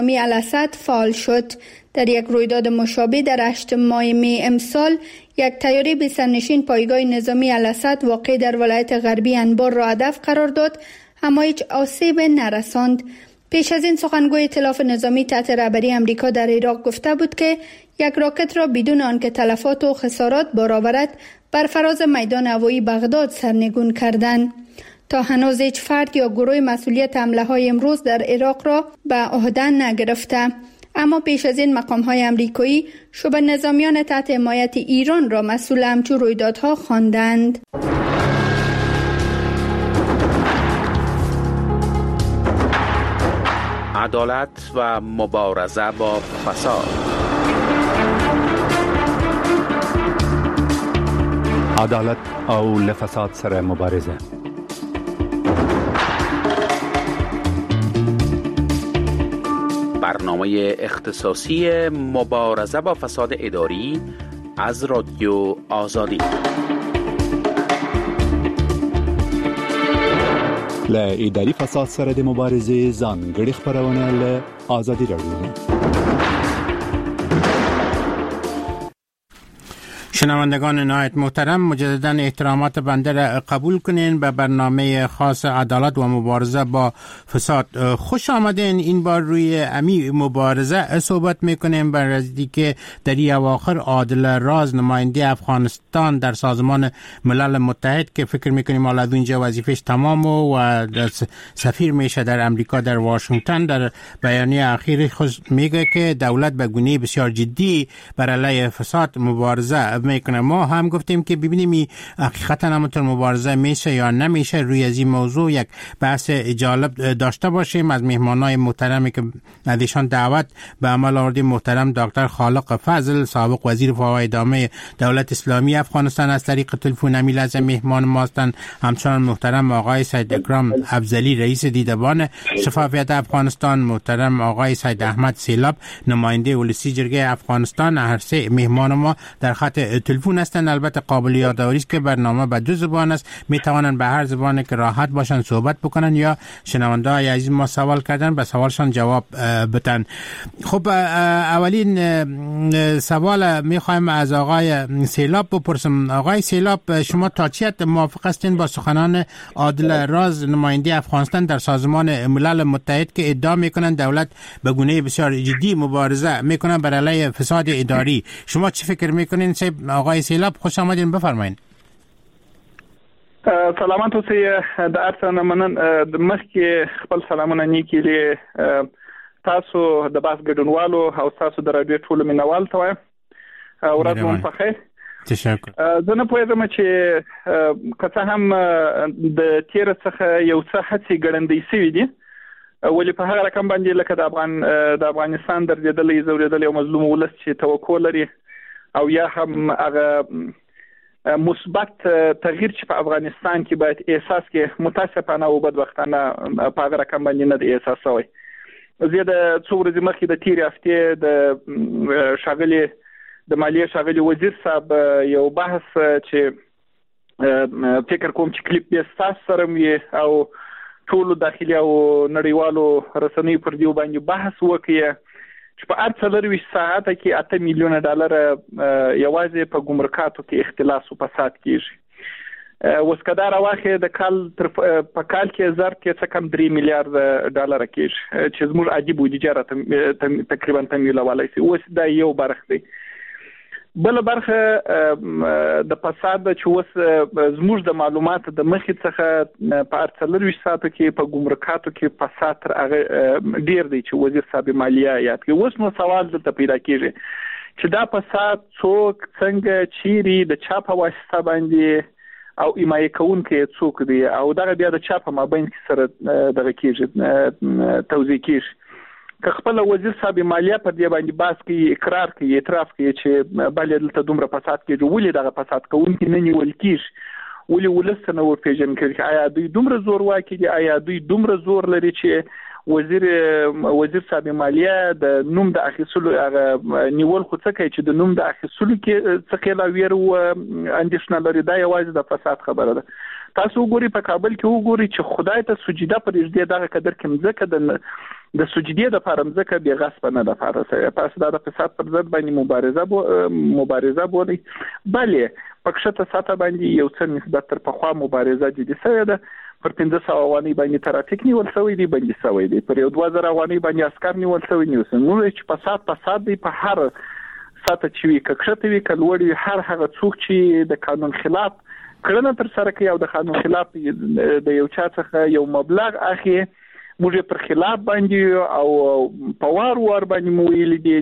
نظامی الاسد فعال شد. در یک رویداد مشابه در 8 ماه می امسال یک طیاره بی سرنشین پایگاه نظامی الاسد واقع در ولایت غربی انبار را هدف قرار داد، اما هیچ آسیب نرساند. پیش از این سخنگوی ائتلاف نظامی تحت رهبری امریکا در عراق گفته بود که یک راکت را بدون آنکه تلفات و خسارات بار آورد بر فراز میدان هوایی بغداد سرنگون کردند. تا هنوز هیچ فرد یا گروه مسئولیت حمله های امروز در عراق را به عهده نگرفته، اما پیش از این مقام های امریکایی شبه نظامیان تحت حمایت ایران را مسئول همچون رویدادها خواندند. عدالت و مبارزه با فساد. عدالت او لفساد سره مبارزه. برنامه اختصاصی مبارزه با فساد اداری از رادیو آزادی. ل اداري فساد سره د مبارزې ځانګړي خبرونه له آزادي راډیو. شنوندگان نهایت محترم، مجددا احترامات بنده را قبول کنین به برنامه خاص عدالت و مبارزه با فساد. خوش آمدین. این بار روی امی مبارزه صحبت میکنیم بر راستی که در این اواخر عادل راز نماینده افغانستان در سازمان ملل متحد که فکر میکنیم حالا اونجا وظیفش تمام و سفیر میشه در امریکا در واشنگتن، در بیانیه اخیر خود میگه که دولت به گونه بسیار جدی بر علیه فساد مبارزه میکنه. ما هم گفتیم که ببینیم حقیقتا همونطور مبارزه میشه یا نمیشه. روی از این موضوع یک بحث جالب داشته باشیم از مهمانای محترمی که ازشان دعوت به عمل آوردیم. محترم دکتر خالق فضل، سابق وزیر فوای ادامه دولت اسلامی افغانستان، از طریق تلفن امیل از مهمان ما هستند. همچنان محترم آقای سید اکرام افضلی، رئیس دیدبان شفافیت افغانستان. محترم آقای سید احمد سیلاب، نماینده ولسی جرگه افغانستان. هر سه مهمان ما در خط تلفن هستند. البته قابل یادآوری است که برنامه به 2 زبان است، می توانند به هر زبانی که راحت باشن صحبت بکنن یا شنونده های عزیز ما سوال کردن به سوالشان جواب بدن. خب اولین سوال می خوایم از آقای سیلاب بپرسم. آقای سیلاب، شما تا چه حد موافق هستین با سخنان عادل راز، نماینده افغانستان در سازمان ملل متحد که ادعا میکنن دولت به گونه بسیار جدی مبارزه میکنن بر علیه فساد اداری؟ شما چه فکر میکنین؟ آقای سیلاب خوش آمدین، بفرمایید. سلامات اوسئ. د ارسنه منن د مخکې خپل سلامونه نیکی له تاسو د باس ګډونوالو او تاسو د رادیو ټولو مینوال ته وایم. ورځ مو په خیر. تشکر. زه نه پوهیږم چې که هم د تیر څخه یو څه هڅې ګړندۍ شوي دي، ولې په هغه رقم باندې لکه د افغانستان درېدلې زورېدلې او مظلوم ولس چې توقع لري او یا هم هغه مثبت تغییر چې په افغانستان کې باید احساس کې متاسفانه او بدبختانه په هغه رقم باندې نه دی احساس شوی. زه د څو ورځې مخکې د تیر هفته د شاغلي د مالیه شاغلي وزیر صاحب یو بحث چې فکر کوم چې کلیپ یې تاسو سره وي او ټول داخلي او نړیوالو رسنیو پر دیو باندې بحث وکړي چې په 48 ساعته کې 8 میلیونه ډالر یوازې په ګمرکاتو کې اختلاس او فساد کیږي. وسکدار واخه د کال په کال کې ظرف کې څه کم 3 میلیارډ ډالر کیږي چې زموږ عادي بودیجه تقریبا تمویلولای شي. اوس دا یو برخه دی. بل برخه د فساد چې اوس زموږ د معلومات د مخې څخه په 48 ساعتو کې په ګمرکاتو کې فساد تر هغه ډیر دی چې وزیر صاحب مالیه یاد کوي. اوس نو سوال دلته پیدا کیږي چې دا فساد څوک څنګه چیرې د چا په واسطه باندې او حمایه کوونکي څوک دی او دغه بیا د چا په مابین کې سره دغه کیږي توضیح کیږي. که خپل وزیر صاحب مالیه پر دی باندې باس کوي، اقرار کوي، اعتراف کوي چې بل دلته دومره فساد کیږي، ولې دغه فساد کوونکي نه نیول کیږي، ولې ولس نه ورپېژن کړي؟ آیا دوی دومره زور واکي دي؟ آیا دوی دومره زور لري چې وزیر صاحب مالیه د نوم د اخیستلو هغه نیول خو څه کوي چې د نوم د اخیستلو کې څه خلا ویر او اندیشنه لري؟ دا یوازې د فساد خبره ده. تاسو وګورئ په کابل کې وګورئ چې خدای ته سجده پرېږدي دغه قدر کې مځکه د سجدي د فرمزه به غصب نه د فارسه پس د فساد پر ضد باندې مبارزه بولي بله پکښه ساته باندې یو څه نسبت تر پخوا مبارزه جدي شوې ده پر 500 اوانی باندې ترافیک نیول شوی دی باندې شوی دی پر 2000 اوانی باندې عسكر نیول شوی نو چې فساد دی په هر ساته چې کښته وی کلوړي هر هغه څوک چې د قانون خلاف کړنه تر سره کوي او د قانون خلاف د یو چا څخه یو مبلغ اخی موږ پر خلاف باندې او پوار باندې مو ویل دي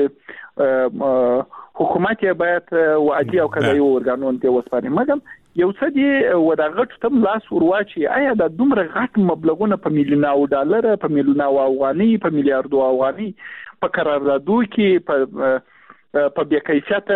چې حکومت یې باید وادي او قضایي اورګانون ته وسپاري مګم یو څه دی ودغه تم لاس ورواچي آیا د دومره غټ مبلغونه په میلیونو ډالر په میلیونو افغاني په میلیارډو افغاني په قراردادو کې په بیکیفیت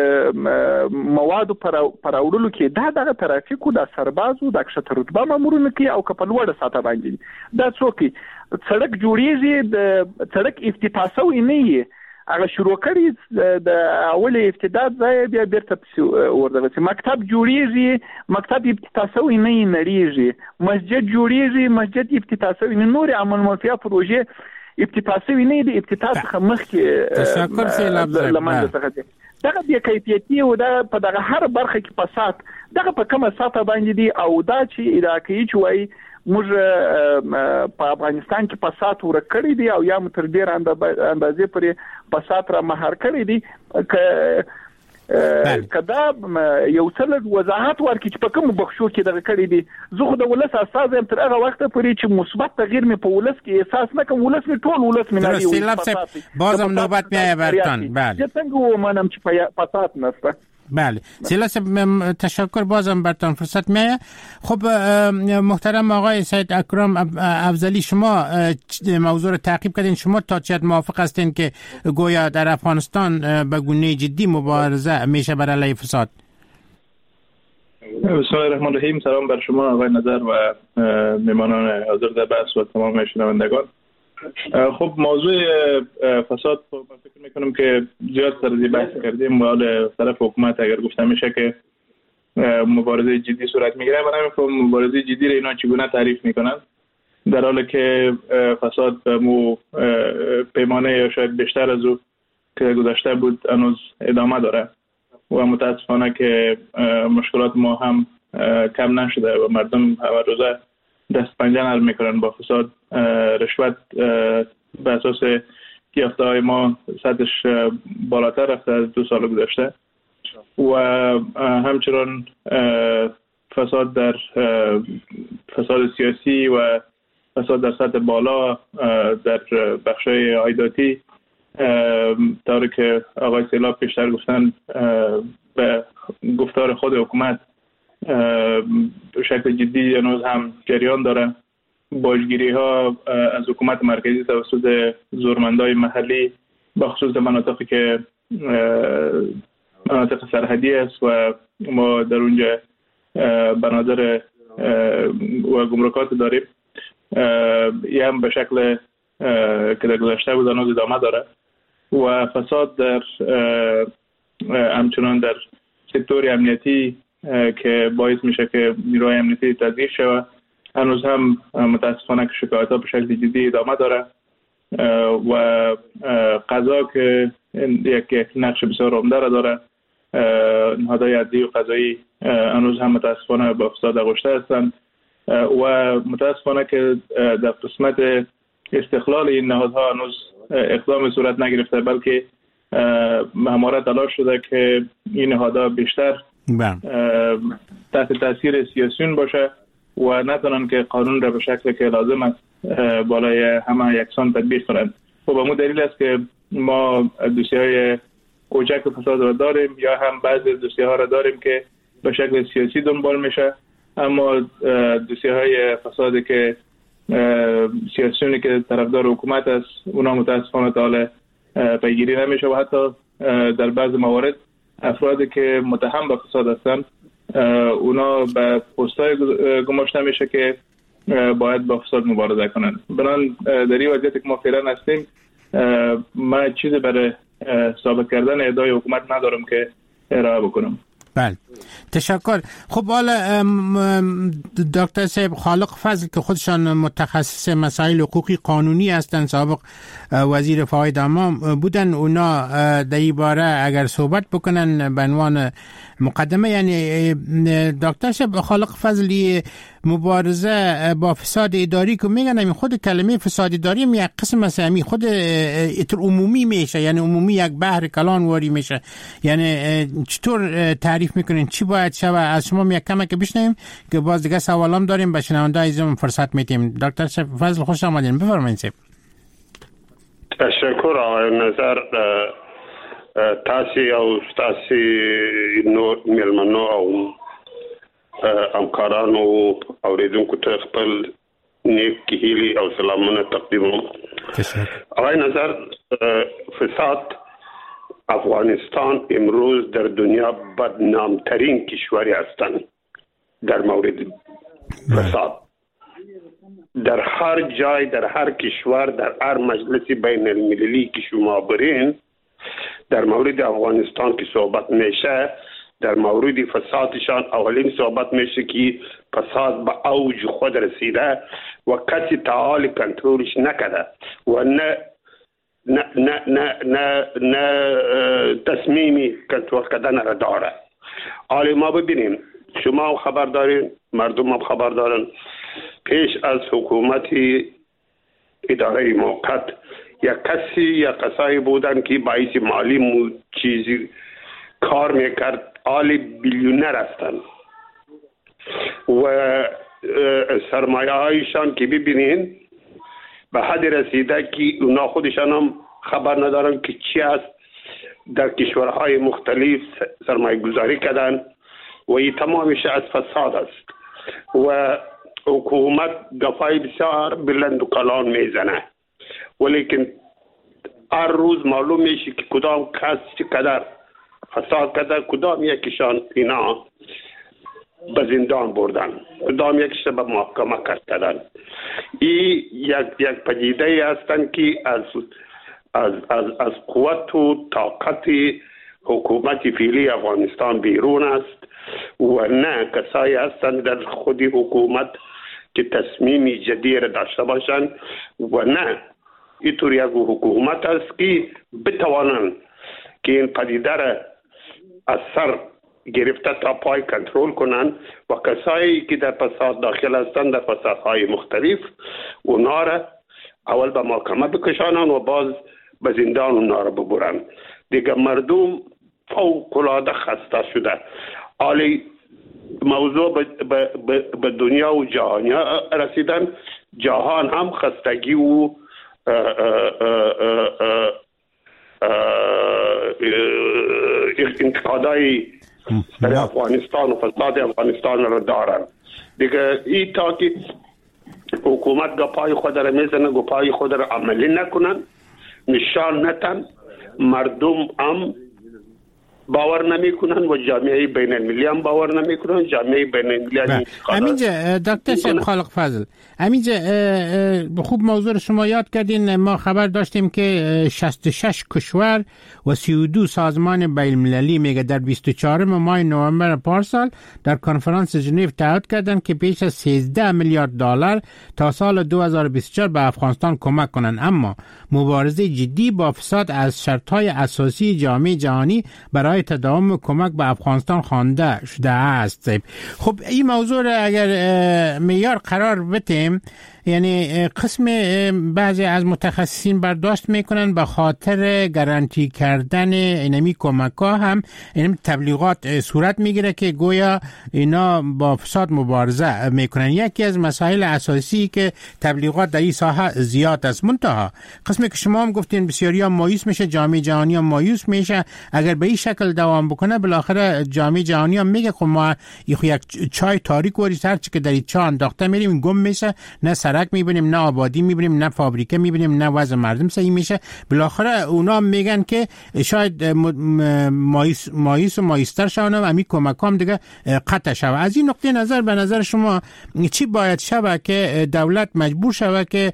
مواد پر اورلو کې دا ترافیکو د سربازو د کښته رتبه مامورونه کې او کپل وړه ساته باندې دا څوک سړک جوړیږي د سړک افتتاح شوی نه وي هغه شروع کړي د اول ابتداء ځای بیا بیرته ورته مکتب جوړیږي مکتب افتتاح شوی نه نریږي مسجد جوړیږي مسجد افتتاح شوی نه نور عمل مفیا پروژه افتتاح شوی نه دی افتتاح څخه مخکې تشکر سیلاب دغه بیا کیفیتي او دا په دغه هر برخه کې فساد دغه په کومه ساته باندې دی او دا چې ادعای چې وای موږ په افغانستان کې فساد ورکړی دی او یا تر ډیر اندازې پرې فساد را مهار کړی دی کدا یو څل وضاحت ورکړي چې په کوم بخښو کې دغه کړی دی زه خو د ولس اساس هم تر هغه وخت پورې چې مثبت تغییر مې په ولس کې احساس نه کوم ولس مې ټول ولس مې نه دی بازم نوبت میای برتان بله څنګه ومنم چې فساد نشته بله سیلا تشکر بازم برتان فرصت میایه. خب محترم آقای سید اکرم افضلی شما موضوع رو تعقیب کردین شما تا چه حد موافق هستین که گویا در افغانستان به گونه جدی مبارزه میشه بر علیه فساد؟ بسم الله الرحمن الرحیم. سلام بر شما آقای نظر و میمانان حاضر در بحث و تمام شنوندگان. خب موضوع فساد من فکر میکنم که زیاد سر بحث کردیم و حال طرف حکومت اگر گفته میشه که مبارزه جدی صورت میگیره من نمیفهم مبارزه جدی رو اینا چگونه تعریف میکنن در حالی که فساد به مو پیمانه یا شاید بیشتر از او که گذشته بود هنوز ادامه داره و متاسفانه که مشکلات ما هم کم نشده و مردم هر روزه دست پنجه نرم میکنن با فساد. رشوت به اساس یافته های ما سطحش بالاتر رفته از 2 سال گذشته و همچنان فساد در فساد سیاسی و فساد در سطح بالا در بخشای عایداتی طوری که آقای سیلاب پیشتر گفتن به گفتار خود حکومت به شکل جدی هنوز هم جریان داره. باجگیری ها از حکومت مرکزی توسط زورمندای محلی بخصوص مناطقی که مناطق سرحدی است و ما در اونجا بنادر و گمرکات داریم یه هم به شکل که در گذشته بود هنوز ادامه داره و فساد در همچنان در سکتور امنیتی که باعث میشه که نیروهای امنیتی تضعیف شود هنوز هم متاسفانه که شکایت ها به شکل جدی ادامه داره و قضا که یک نقش بسیار عمده را داره نهادهای عدلی و قضایی هنوز هم متاسفانه با فساد آغشته هستند و متاسفانه که در قسمت استقلال این نهادها هنوز اقدام صورت نگرفته بلکه همواره تلاش شده که این نهادها بیشتر تحت تاثیر سیاسیون باشه و نتونن که قانون را به شکل که لازم است بالای همه یکسان تطبیق کنند. و به مو دلیل است که ما دوسیه‌های کوچک فساد را داریم یا هم بعضی دوسیه‌ها را داریم که به شکل سیاسی دنبال میشه اما دوسیه‌های فسادی که سیاسیونی که طرفدار حکومت است اونا متاسفانه تا حالا پیگیری نمیشه و حتی در بعض موارد افرادی که متهم به فساد هستند اونا به پست‌های گماشته میشه که باید با فساد مبارزه کنند. بنابراین در این وضعیتی که ما فعلا هستیم من چیزی برای ثابت کردن ادعای حکومت ندارم که ارائه بکنم. بله تشکر. خب حالا دکتر صاحب خالق فضل که خودشان متخصص مسائل حقوقی قانونی هستند، سابق وزیر فواید عامه بودن، اونا در این باره اگر صحبت بکنن به عنوان مقدمه، یعنی دکتر صاحب خالق فضلی مبارزه با فساد اداری که میگن همین خود کلمه فساد اداری هم یک قسم از همین خود اتر عمومی میشه، یعنی عمومی یک بحر کلان واری میشه، یعنی چطور تعریف میکنین چی باید شود؟ از شما یک کمک بشنویم که باز دیگه سوالام داریم، به شنونده عزیزم فرصت میدیم. دکتر فضل خوش آمدین، بفرمایید. تشکر آقای نظر. تاسی او تاسی نو میلمنو او همکاران او اوریدونکو ته خپل نیک هیلي او سلامونه تقدیموم. آقای نظر، فساد افغانستان امروز در دنیا بدنامترین کشوری هستند در مورد فساد. در هر جای، در هر کشور، در هر مجلس بین المللی که شما برین، در مورد افغانستان که صحبت میشه، در مورد فسادشان اولین صحبت میشه که فساد به اوج خود رسیده و کسی تعال کنترلش نکرده و نه تصمیمی کنترل کردن را داره. حالا ما ببینیم، شما خبر دارین، مردم هم خبر دارن، پیش از حکومت اداره موقت یک کسایی بودن که باعث مالی چیزی کار میکرد، آل بیلیونر هستن و سرمایه هایشان که ببینین به حد رسیده که اونا خودشان هم خبر ندارن که چی است. در کشورهای مختلف سرمایه گذاری کردن و این تمامش از فساد است و حکومت گفای بسیار بلند و کلان میزنه، ولیکن هر روز معلوم میشه که کدام کس چقدر فساد کرده، کدام یکیشان اینا به زندان بردن، کدام یکیش به محکمه کردن. این یک پدیده هستند که از قوت و طاقت حکومت فعلی افغانستان بیرون است و نه کسایی هستند در خود حکومت که تصمیمی جدی را داشته باشند و نه اینطور یک حکومت است که بتوانند که این پدیده را از سر گرفته تا پای کنترل کنند و کسایی که در فساد داخل هستند در فسادهای مختلف اونا را اول به محکمه بکشانند و باز به زندان اونا را ببرند. دیگه مردم فوق العاده خسته شده. حالی موضوع به دنیا و جهانی رسیدن، جهان هم خستگی و انتقادای در افغانستان و فساد افغانستان را دارن. دیگه این تا که حکومت گپای خود را میزنه، گپای خود را عملی نکنن، نشان نتن، مردم هم باور نمیکنن و جامعه بین المللی هم باور نمیکنن. جامعه بین المللی همینجا دکتر شیخ خالق فضل، همینجا خوب موضوع شما یاد کردین. ما خبر داشتیم که 66 کشور و 32 سازمان بین المللی میگه در 24 ماه نوامبر پارسال در کنفرانس ژنو تعهد کردن که بیش از 13 میلیارد دلار تا سال 2024 به افغانستان کمک کنن، اما مبارزه جدی با فساد از شرطهای اساسی جامعه جهانی برای تداوم کمک به افغانستان خوانده شده است. خب این موضوع را اگر معیار قرار بدیم، یعنی قسم بعضی از متخصصین برداشت میکنن به خاطر گارانتی کردن اینمی کمک ها هم این تبلیغات صورت میگیره که گویا اینا با فساد مبارزه میکنن. یکی از مسائل اساسی که تبلیغات در این ساحه زیاد است. منتها قسمی که شما هم گفتین بسیاری هم مایوس میشه، جامعه جهانی هم مایوس میشه. اگر به این شکل دوام بکنه بالاخره جامعه جهانی هم میگه خب ما یک چای تاریک وری هر چی که در این چای انداخته میریم گم میشه، نه سرک میبینیم، نه آبادی میبینیم، نه فابریکه میبینیم، نه وضع مردم صحیح میشه. بالاخره اونا میگن که شاید مایوس و مایوستر شون و امی کمک هم دیگه قطع شود. از این نقطه نظر به نظر شما چی باید شود که دولت مجبور شود که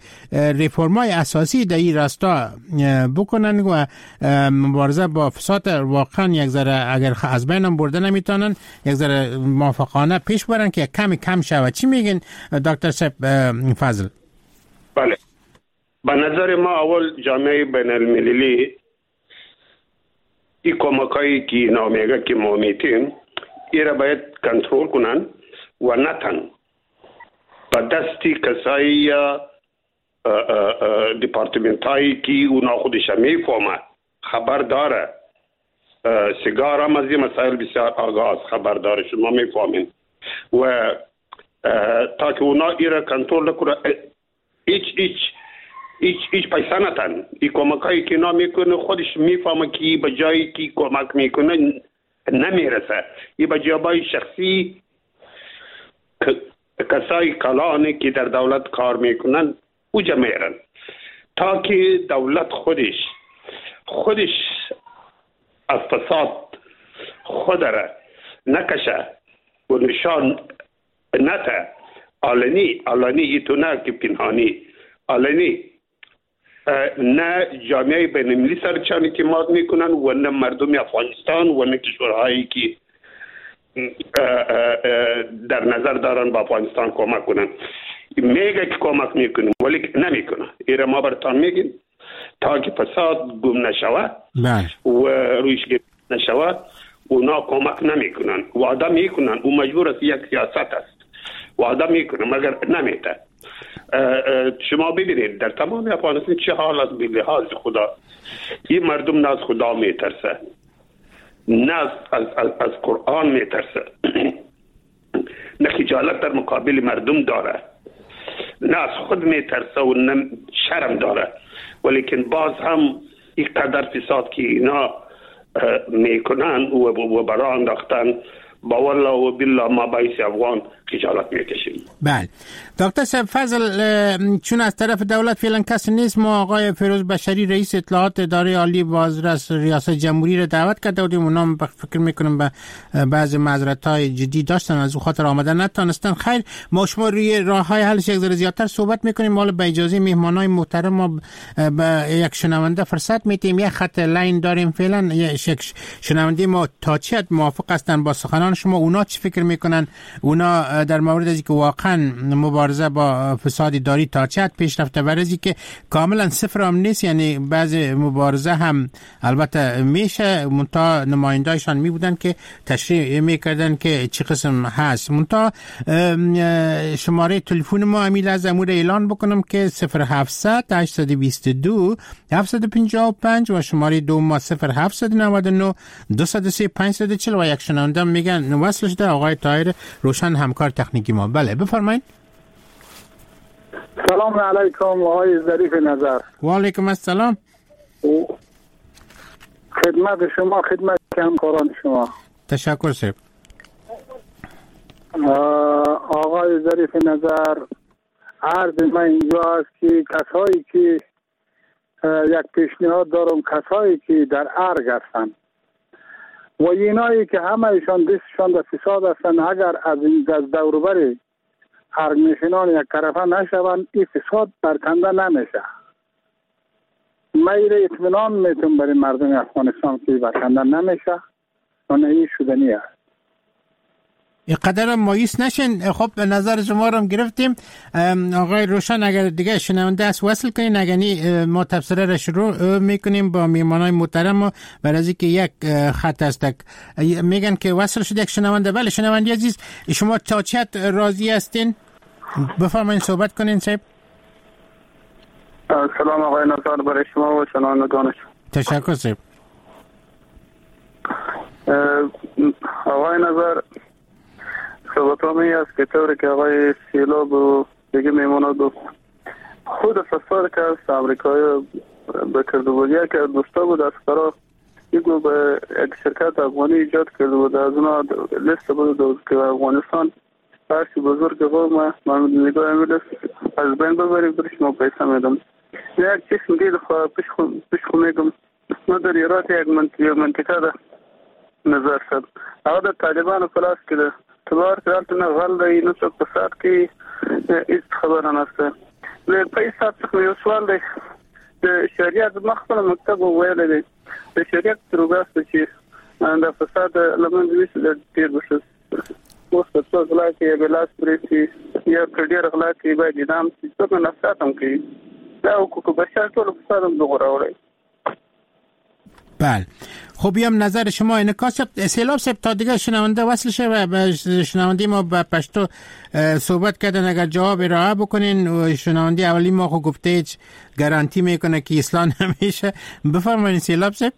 رفرمای اساسی در این راستا بکنن و مبارزه با فساد واقعا یک ذره اگر از بینم برده نمیتونن یک ذره موافقانه پیش برن که کمی کم شود. چی میگین دکتر صاحب فضل؟ بله، به نظر ما اول جامعه بین المللی این کمکایی که نامیگه که ما میتیم ایره باید کنترل کنن و نتن به دستی کسایی یا دیپارتمنت هایی که اونا خودش میفهمه خبر داره. سیگار هم از این مسائل بسیار آگاه خبر داره، شما میفهمین و تا که اونا ایره کنترل کنه هیچ پیسه نتن. این کمکایی که اینا میکنه خودش میفهمه که به جایی که کمک میکنه نمیرسه. این به جابای شخصی کسای کلانی که در دولت کار میکنن اوجا میرن تا که دولت خودش از فساد خود را نکشه و نشان نته. علنی ایتو نه که پنهانی علنی نه جامعه بین المللی سرچان اعتماد میکنن و نه مردم افغانستان و نه کشورهایی که در نظر دارن با افغانستان کمک کنن. میگه که کمک میکنیم ولی نمیکنه. ایره ما برتان میگیم تا که فساد گم نشود و رویش نشود اونا کمک نمیکنن. وعده میکنن و مجبور است، یک سیاست است، وعده میکنه مگر نمیته. شما ببینید در تمام افغانستان چه حال است به لحاظ خدا. این مردم نه از خدا میترسه نه از قرآن میترسه نه خجالت در مقابل مردم داره، نه از خود میترسه و نه شرم داره. ولیکن باز هم این قدر فساد که اینا میکنن و برای انداختن با والله و بالله ما باعث افغان خجالت میکشیم. بله دکتر صاحب فضل، چون از طرف دولت فعلا کسی نیست، ما آقای فیروز بشری رئیس اطلاعات اداره عالی بازرس از ریاست جمهوری را دعوت کرده بودیم. اونا فکر میکنم به بعض معذرت‌های جدی داشتن از اون خاطر آمدن نتونستن. خیر، ما شما روی راه‌های حلش یک ذره زیادتر صحبت میکنیم. مال به اجازه مهمانای محترم ما به یک شنونده فرصت میدیم. یک خط لاین داریم فعلا. یک شنونده ما تا چه حد موافق هستن با سخنان شما؟ اونا چی فکر میکنن؟ اونا در مورد از که واقعا مبارزه با فساد اداری تا چه حد پیش رفته و از که کاملا صفر هم نیست، یعنی بعض مبارزه هم البته میشه، منتها نمایندایشان می بودن که تشریح میکردن که چه قسم هست. منتها شماره تلفن ما امیل از امور اعلان بکنم که 0700 822 755 و شماره دو ما 0799 203 540 و یک شنونده میگن وصل شده آقای طاهر روشن، همکار تکنیکی ما. بله بفرمایید. سلام علیکم آقای ظریف نظر. و علیکم السلام. خدمت شما، خدمت همکاران شما. تشکر صاحب. آقای ظریف نظر، عرض من اینجا است که کسایی که یک پیشنهاد دارم، کسایی که در ارگ هستند و اینایی که همه ایشان دستشان در فساد هستند، اگر از این دوروبر ارگ نشینان یک طرفه نشوند این فساد برکنده نمیشه. میر اطمینان میتونم برای مردم افغانستان که برکنده نمیشه و نه این شدنی است. اینقدر مایوس نشین. خب به نظر شما رو هم گرفتیم. آقای روشن اگر دیگه شنونده است وصل کنین، اگرنی ما تبصره را شروع میکنیم با میمانای محترم. برای که یک خط است میگن که وصل شد یک شنونده. بله شنونده عزیز، شما تا چه حد راضی هستین؟ بفرمایید صحبت کنین صاحب. سلام آقای نظر برای شما و شنوندگان. تشکر صاحب. آقای نظر، صحبت همی است که طوری که آقای سیلاب و دیگه میموند خود فساد که از امریکایی به کرده بود، یک دوستا بود از قرار یکو به یک شرکت افغانی ایجاد کرده بود. از اونا لیست بود که افغانستان بخشی بزرگ قوم من نگاه امیل از بین ببریم برش ما پیسه میدم. یک چیز میگه پیش خو میگم ما در ایرات یک منطقه ده نظر شد اما در طالبان پلاس کده تبار کرالت نه غل ده اینو چک پساد که ایست خبران است لی پیسات سخمی سوال ده شریعت مخبر مکتب و ویل ده شریعت تروگاست چی در فساد لمن دویست در تیر بشه وقت تو غلا کې بلاس پرې یا کډیر غلا کې باید اعدام شي څنګه نفسات هم کوي دا حقوق بشر ټول فساد هم دغوراوړي. بله خب بیام نظر شما انعکاس سیلاب سب تا دیگه شنونده وصل شه و شنونده ما به پشتو صحبت کردن اگر جواب ارائه بکنین و شنونده اولی ما خو گفته هیچ گارانتی میکنه که اصلاح نمیشه. بفرمایید سیلاب سب.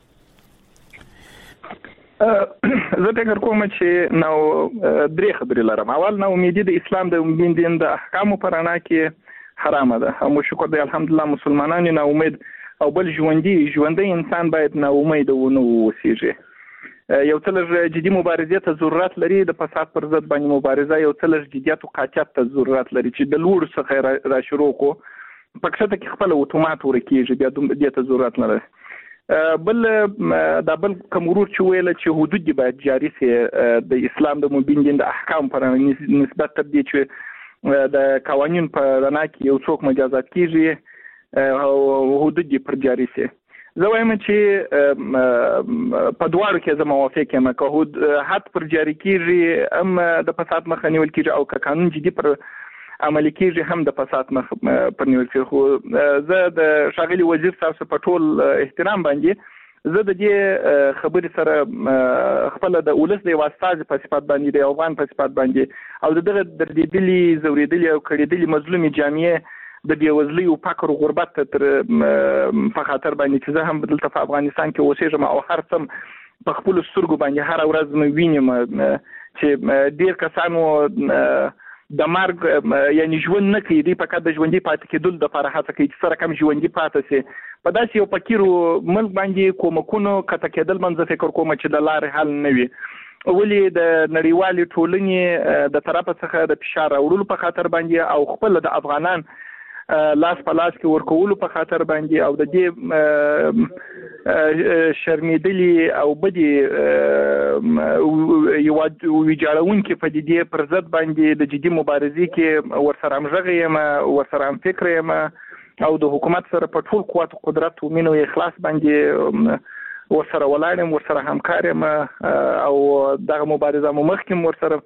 زه فکر کوم چې نو درې خبرې لرم. اول نو امیدي د اسلام د دین د احکامو پر انا کې حرامه ده. هم شکر دی الحمدلله مسلمانان نه امید او بل ژوندۍ انسان باید نه امید و نه وسیږي. یو څل جدي مبارزې ته ضرورت لري، د فساد پر ضد باندې مبارزه یو څل جديت او قاطعیت ته ضرورت لري چې د لوړ څخه را شروع کو پکښه ته خپل اتومات ورکیږي بیا د ته ضرورت نه لري. بل دا بل کومورور چې ویل چې حدود دی باید جاری سي د اسلام د مبین دین د احکام پر نسبت تر دې چې د قوانین پر رڼا کې یو څوک مجازات کیږي او حدود دی پر جاری سي. زه وایم چې په دواړو کې زه موافق یم که حد پر جاری کیږي هم د فساد مخه نیول کیږي او که قانون جدي پر عملی کیږي هم د فساد مخ پر نیول کیږي. خو زه د شاغلي وزیر صاحب په ټول احترام باندې زه د دې خبرې سره خپل د ولس د واسطاز په صفات باندې د افغان په صفات باندې او دغه دردېدلي زوریدلي او کړېدلي مظلومي جامعه د بیوزلي او فقر او غربت تر په خاطر باندې چې زه هم دلته په افغانستان کې اوسېږم او هر څم په خپل سترګو باندې هر ورځ مې وینم چې ډېر کسانو د مرګ یعنی ژوند نه کوي، په کډه ژوندۍ پاتې کېدل د لپاره هڅه کوي چې سره کم ژوندۍ پاتې شي. په داسې یو فقیرو ملک باندې کومکونو کته کېدل منځ فکر کوم چې د لارې حل نه وي. ولی د نړیوالې ټولنې د طرفه څخه د فشار راوړلو په خاطر باندې او خپل د افغانان لاس په لاس کې ورکولو په خاطر باندې او د دې شرمېدلي او بدی یو ویجاړونکي پدیدې پر ضد باندې د جدي مبارزې کې ورسره همغږی یم، ورسره هم فکر یم او د حکومت سره په ټول قوت او قدرت او مینه او اخلاص باندې ورسره ولاړ یم، ورسره همکار یم او دغه مبارزه مو مخکې ورسره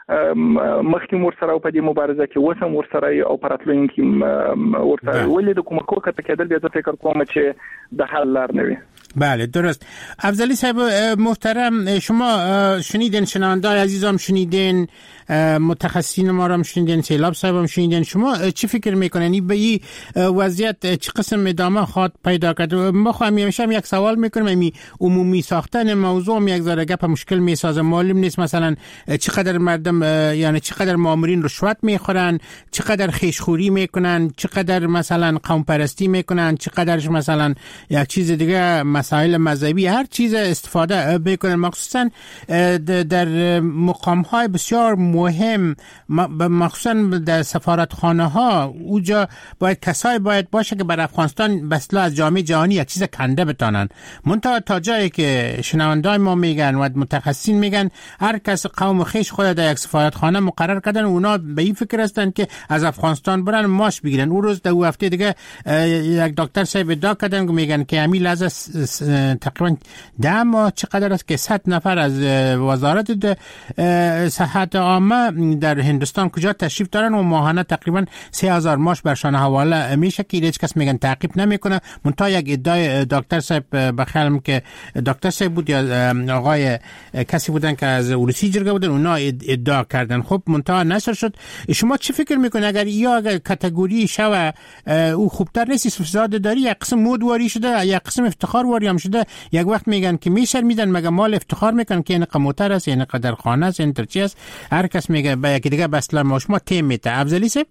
او په دې مبارزه کې وسم ورسره او پراتلونکي ورسره ولې د کومه کوکه تکیدل بیا زه فکر کوم چې د حل لار نه وي. بله درست. افضلی صاحب محترم، شما شنیدین، شنوندگان عزیزم شنیدین، متخصصین ما هم شنیدین، سیلاب صاحب هم شنیدین. شما چی فکر میکنین به این وضعیت چه قسم ادامه خواهد پیدا کرد؟ ما همیشه یک سوال میکنیم، این عمومی ساختن موضوع یک ذره گپ مشکل میسازه. معلوم نیست مثلا چقدر مردم یعنی چقدر مامورین رشوت میخورن، چقدر خیشخوری میکنن، چقدر مثلا قوم پرستی میکنن، چقدرش مثلا یک چیز دیگه مسائل مذهبی هر چیز استفاده میکنن، مخصوصا در مقام های بسیار مهم، مخصوصا در سفارتخانه ها. اونجا باید کسایی باید باشه که بر افغانستان بسلا از جامعه جهانی یک چیز کنده بتانن. منتها تا جایی که شنوندای ما میگن و متخصصین میگن هر کس قوم خیش خود در یک سفارتخانه مقرر کردن، اونا به این فکر هستن که از افغانستان برن ماش بگیرن. اون روز در هفته دیگه یک دکتر صاحب ادعا کردن که میگن که همین لحظه تقریبا 10 ماه چقدر است که 100 نفر از وزارت صحت عامه در هندوستان کجا تشریف دارن و ماهانه تقریبا 3000 ماش برشان حواله میشه که هیچ کس میگن تعقیب نمیکنه. منتها یک ادعای دکتر صاحب بخیالم که دکتر صاحب بود یا آقای کسی بودن که از روسی جرگه بودن، اونا ادعا کردن. خب منتها نشر شد. شما چی فکر میکنه اگر کاتگوری شوه او خوبتر نیست؟ فساد داری یک قسم مود واری شده، یک قسم افتخار واری هم شده. یک وقت میگن که میشر میدن مگه مال افتخار میکنن که این قموتر است، این قدر خانه است، این ترچی است. هر کس میگه به یکی دیگه بسلا ما شما تیم میته. افضلی صاحب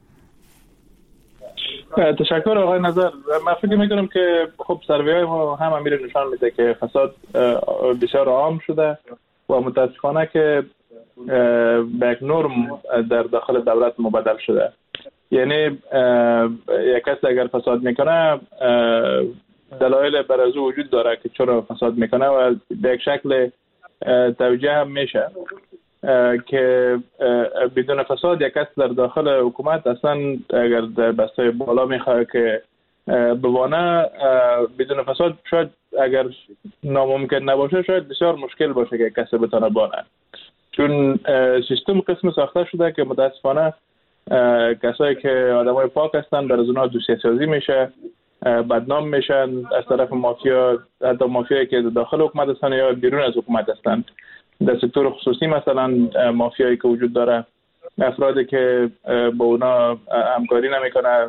تشکر آقای نظر. من فکر میکنم که خب سروی‌های ما هم امیر نشان میده که فساد بسیار عام شده و متاسفانه که به یک نرم در داخل دولت مبدل شده. یعنی یک کس اگر فساد میکنه دلایل بر از او وجود داره که چرا فساد میکنه و به یک شکل توجیه هم میشه که بدون فساد یک کس در داخل حکومت اصلا اگر در بسته بالا میخواد که بوانه بدون فساد شاید اگر ناممکن نباشه شاید بسیار مشکل باشه که کسی بتونه بانه، چون سیستم قسم ساخته شده که متاسفانه کسایی که آدمای پاک هستن در از اونها دوسیه سازی میشه، بدنام میشن از طرف مافیا، حتی مافیایی که داخل حکومت هستن یا بیرون از حکومت هستن. در سکتور خصوصی مثلا مافیایی که وجود داره، افرادی که با اونا همکاری نمیکنه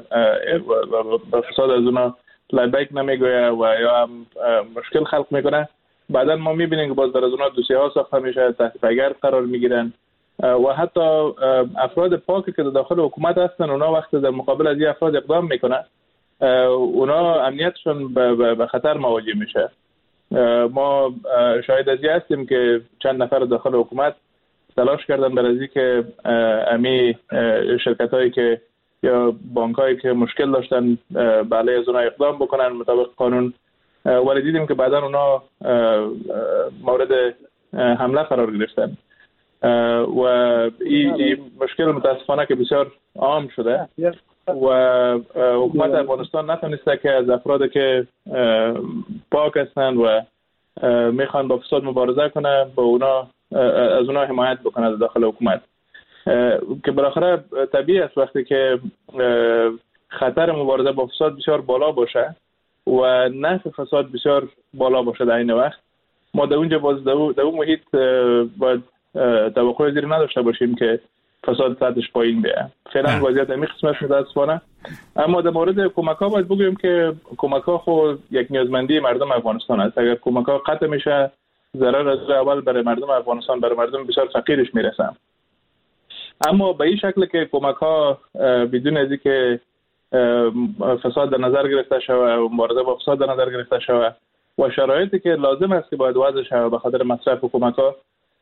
و فساد از اونا لایبک نمیگویه و یا هم مشکل خلق میکنه، بعدا ما میبینیم که باز در از اونا دوسیه ها ساخته میشه، تحت پیگرد قرار میگیرن و حتی افراد پاکی که داخل حکومت هستن اونا وقتی در مقابل از این افراد اقدام میکنه اونا امنیتشون به خطر مواجه میشه. ما شاهد از این هستیم که چند نفر داخل حکومت تلاش کردن برای اینکه که امی شرکت هایی که یا بانک هایی که مشکل داشتن علیه از اونا اقدام بکنن مطابق قانون، ولی دیدیم که بعدا اونا مورد حمله قرار گرفتن و این مشکل متاسفانه که بسیار عام شده و حکومت افغانستان نتونسته که از افرادی که پاک هستند و میخوان با فساد مبارزه کنه با اونا از اونا حمایت بکنه داخل حکومت، که بالاخره طبیعی است وقتی که خطر مبارزه با فساد بسیار بالا باشه و نفع فساد بسیار بالا باشه در این وقت ما در اونجا باز در اون محیط باید توقع زیر نداشته باشیم که فساد سطحش پایین بیه. فعلا وضعیت همین قسمت متاسفانه. اما در مورد کمک ها باید بگویم که کمک ها خود یک نیازمندی مردم افغانستان است. اگر کمک ها قطع میشه ضرر از اول برای مردم افغانستان، برای مردم بسیار فقیرش میرسه. اما به این شکل که کمک ها بدون از اینکه فساد در نظر گرفته شود و مبارزه با فساد در نظر گرفته شود و شرایطی که لازم است که باید وضع شود به خاطر مصرف کمک ها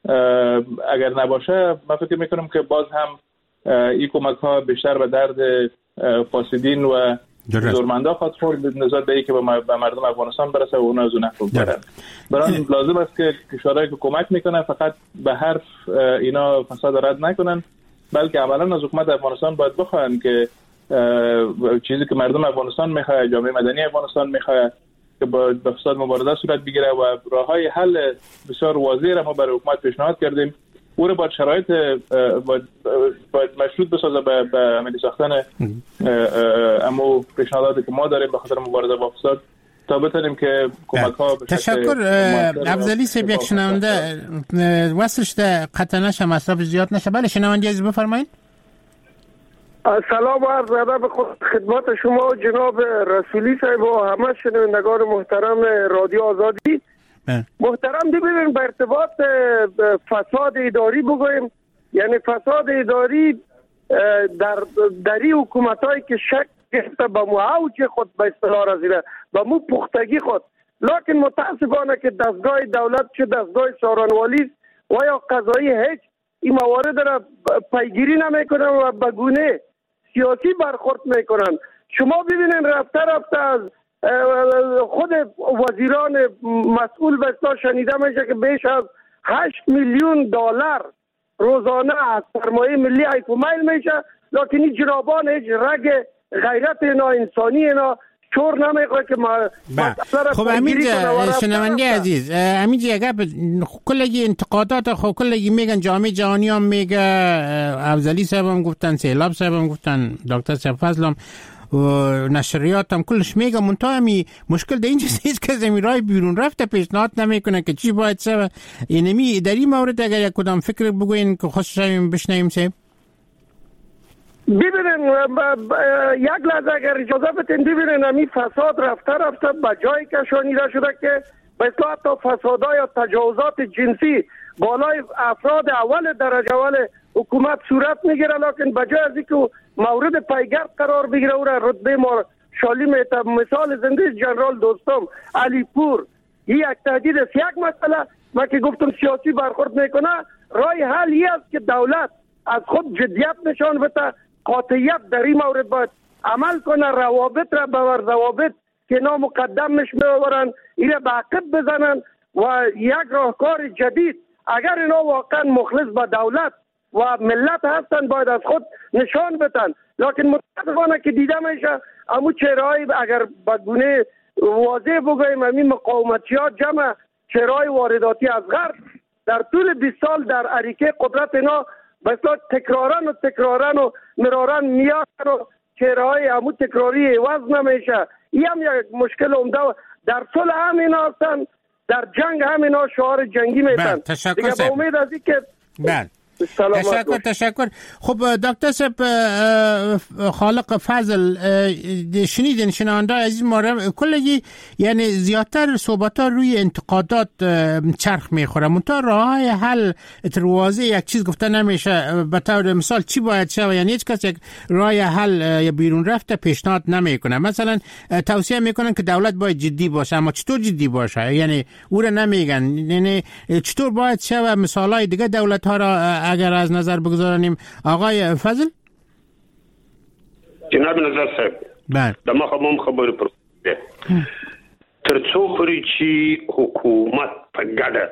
اگر نباشه، من فکر میکنم که باز هم این کمک ها بیشتر به درد فاسدین و زورمندا خواهد خورد نسبت به اینکه به مردم افغانستان برسه و اونا از اون نفع ببرن. برای لازم است که کشورهایی که کمک میکنن فقط به حرف اینا فساد رد نکنن، بلکه عملا از حکومت افغانستان باید بخواهن که چیزی که مردم افغانستان میخواد، جامعه مدنی افغانستان میخواد که با فساد مبارزه صورت بگیره و راههای حل بسیار واضحی را ما برای حکومت پیشنهاد کردیم. او را با شرایط باید مشروط بسازه به عملی ساختن امو پیشنهاداتی که ما داریم به خاطر مبارزه با فساد تا بتونیم که کمک ها به تشکر. افضلی صاحب یک شنونده وصلش ده قطع نشه، مصرف زیاد نشه. بله شنونده عزیز بفرمایید. سلام و عرض ادب خدمت شما جناب رسولی صاحب و همه شنوندگان محترم رادیو آزادی. محترم ببینید به ارتباط فساد اداری بگویم، یعنی فساد اداری در این حکومتایی که شک گرفته به مو اوج خود به اصطلاح رسیده، به مو پختگی خود، لکن متاسفانه که دستگاه دولت چه دستگاه سارانوالی و یا قضایی هیچ این موارد را پیگیری نمیکنن و به گونه سیاسی برخورد میکنن. شما ببینید رفته از خود وزیران مسئول به اصطلاح شنیده میشه که بیش از 8 میلیون دلار روزانه از سرمایه ملی ایکومیل میشه، لکن این جنابان هیچ رگ غیرت اینا انسانی اینا چور نمیخواه که خب امید شنونده عزیز، امید اگر کلگی انتقادات خب کلگی میگن جامعه جهانی هم میگه، افضلی صاحب هم گفتن، سیلاب صاحب هم گفتن، دکتر صاحب فضل هم و نشریات هم کلش میگه، منتها همی مشکل در این چیزیست که زمیرای بیرون رفته پیشنهاد نمیکنه که چی باید سبب اینمی در این مورد اگر یک کدام فکر بگوین که خوشش بشنیم صاحب. ببینن یک لحظه اگر اجازه بدین، ببینن همی فساد رفته به جایی کشانیده شده که به اصطلاح حتی فسادها یا تجاوزات جنسی بالای افراد اول درجه اول حکومت صورت میگیره، لکن به جای از اینکه مورد پیگرد قرار بگیره او را رتبه شالی میتب. مثال زنده جنرال دوستم علی پور، این یک تهدید است. یک مسئله ما که گفتم سیاسی برخورد میکنه، راه حل این است که دولت از خود جدیت نشان بده، قاطعیت در این مورد باید عمل کنه، روابط را بر ضوابط که نامقدمش میبرن این را به عقب بزنن و یک راهکار جدید اگر اینا واقعا مخلص به دولت و ملت هستن باید از خود نشان بدن. لکن متاسفانه که دیده میشه امو چهرهایی اگر به گونه واضح بگوییم همین مقاومتی‌ها جمع چهره‌های وارداتی از غرب در طول 20 سال در اریکه قدرت اینا بسیار تکرارن و مرارن میاد و چهره‌های همون تکراری عوض نمیشه. این هم یک مشکل عمده در صلح هم اینا هستن، در جنگ هم اینا شعار جنگی میتن. تشکر با امید از اینکه تشکر. خب دکتر صاحب خالق فضل، شنیدین شنونده عزیز ما کلگی یعنی زیادتر صحبت ها روی انتقادات چرخ میخوره، منتها راه حل واضح یک چیز گفته نمیشه. به طور مثال چی باید شه؟ یعنی هیچ کس یک راه حل یا بیرون رفته پیشنهاد نمیکنه. مثلا توصیه میکنن که دولت باید جدی باشه، اما چطور جدی باشه؟ یعنی او را نمیگن. یعنی چطور باید شه و مثالای دیگه دولت ها را اگر از نظر بگذاریم آقای فضل؟ جناب نظر صاحب دما خبر پرده ترڅو پرې چې حکومت په ګډه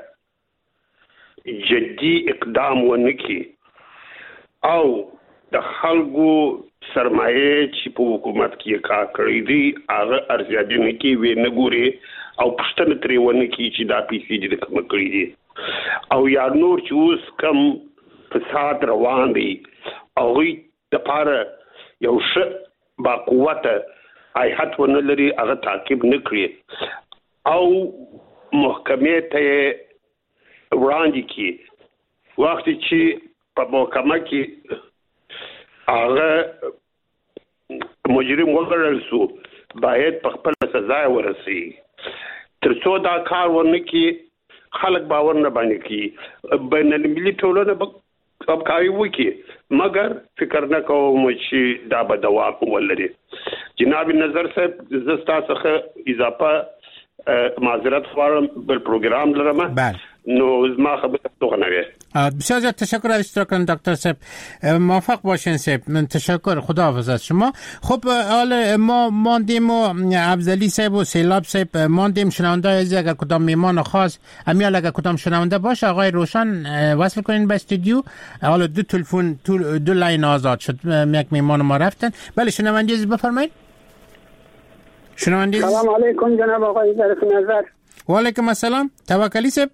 جدي اقدام ونکړي او د خلکو سرمایه چې په حکومت کې کار کړی دي هغه ارزیابي نکړي وي نه ګوري او پښتنه ترې ونکړي چې دا پیسې دې کوم کړی دي او یا نور چې اوس کم فساد روان دي او د پاره یو ش با قوت هیئت ونه لري هغه تعقیب نه کړي او محکمې ته وړاندې کړي. وخت چې په محکمه کې هغه مجرم وګڼل شو باید په خپل سزا ورسي. تر څو دا کار ونه کړي خلک باور نه باندې کړي بین المللي ټولنه ابکاری وکي، مگر فکر نه کوم چې دا به دوام ولري. جناب نظر صاحب زستا څخه اضافه معذرت غواړم بل پروګرام لرم. نو ما خبره توغنوي. بسیار زیاد تشکر از اشتراکتان دکتر صاحب. موفق باشین صاحب. تشکر، خداحافظ از شما. خب حالا ما ماندیم و افضلی صاحب و سیلاب صاحب ماندیم. شنونده عزیز اگر کدام میمان خاص امیال اگر کدام شنونده باشه آقای روشن وصل کنین به استودیو. حالا دو تلفن دو لاین آزاد شد، یک میمان ما رفتن. بله شنونده عزیز بفرمایید. شنونده سلام علیکم جناب آقای ظریف نظر. و علیکم السلام. توکلی صاحب.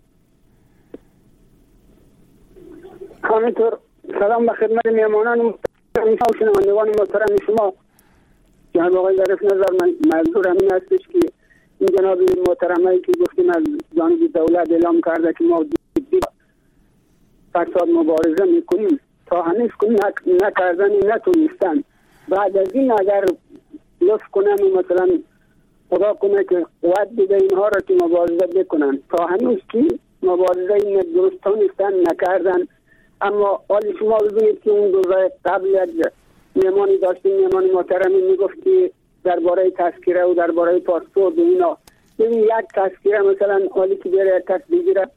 همینطور سلام به خدمت میهمانان محترم و شنوندگان محترم شما. جناب آقای ظریف نظر، من منظور همین هستش که این جناب محترمایی که گفتیم از جانب دولت اعلام کرده که ما جدی فساد مبارزه میکنیم تا هنوز نکردن نتونستن. بعد از این اگر لطف کنم مثلا خدا کنه که قوت بده اینها را که مبارزه بکنن. تا هنوز که مبارزه این درستانستن نکردن. اما حال شما ببینید که اون روزای قبل یک میمانی داشتیم، میمان محترمی میگفت که درباره تذکره و درباره پاسپورت و اینا. ببین یک تذکره مثلا حالی که بیاره یک کس بگیره،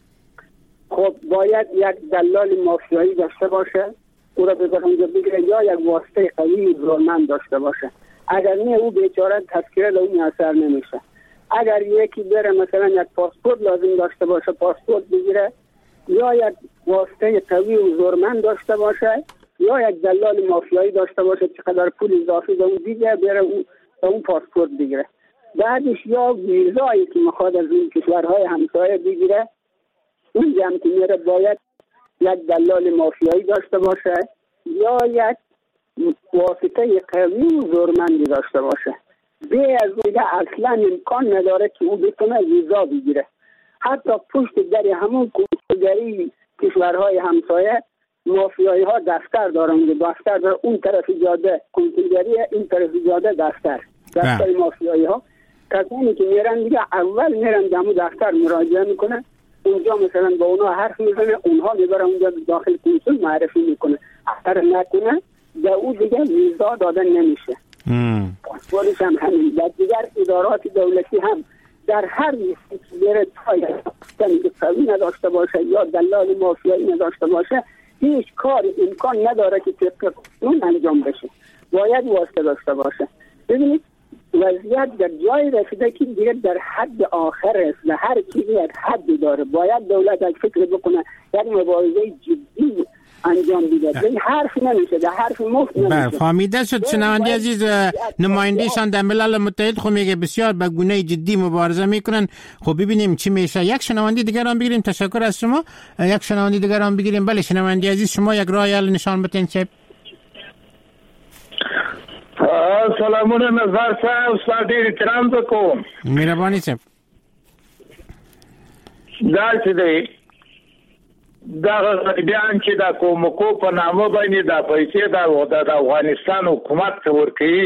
خب باید یک دلال مافیایی داشته باشه او را بذاره اونجا بگیره یا یک واسطه قوی زورمند داشته باشه. اگر نه او بیچاره تذکره له اون اثر نمیشه. اگر یکی بره مثلا یک پاسپورت لازم داشته باشه پاسپورت بگیره، یا یک واسطه قوی و زورمند داشته باشه یا یک دلال مافیایی داشته باشه چقدر پول اضافی به اون دیگه بره اون پاسپورت بگیره. بعدش یا ویزایی که میخواد از این کشورهای همسایه بگیره، اون هم که میره باید یک دلال مافیایی داشته باشه یا یک واسطه قوی و زورمندی داشته باشه. به از دیگه اصلا امکان نداره که او بتونه ویزا بگیره. حتی پشت در همون کنسولگری کشورهای همسایه مافیایی ها دفتر دارن، دفتر داره اون طرف جاده کنسولگری، این طرف جاده دفتر مافیایی ها. کسانی که میرن دیگه اول میرن به همون دفتر مراجعه میکنن، اونجا مثلا با اونا حرف میزنه، اونها میبرن اونجا داخل کنسول معرفی میکنه. اگر نکنه به او دیگه ویزا دادن نمیشه. پاسپورتش هم همین. در دیگر ادارات دولتی هم در هر یکی تا یک قوی نداشته باشه یا دلال مافیایی نداشته باشه، هیچ کار امکان نداره که طبق قانون انجام بشه. باید واسطه داشته باشه. ببینید وضعیت در جای رسیده که دیگه در حد آخر است و هر چیزی یک حدی داره. باید دولت یک فکر بکنه، یک مبارزه جدی انجام میداد. این حرف نمیشه، در حرف مفت نمیشه. فهمیده شد. شنونده عزیز، نمایندهشان در ملل متحد خب میگه بسیار به گونه جدی مبارزه میکنن. خب ببینیم چی میشه. یک شنونده دیگر هم بگیریم. تشکر از شما. یک شنونده دیگر هم بگیریم. بله شنونده عزیز، شما یک راه حل نشان بدین. چه سلامونه نظر صاحب، استاد ډیر احترام وکوم. مهرباني صاحب. دا چې دی دا بیان چې دا کومکو په نامه باندې دا پیسې د افغانستان حکومت ته ورکوي،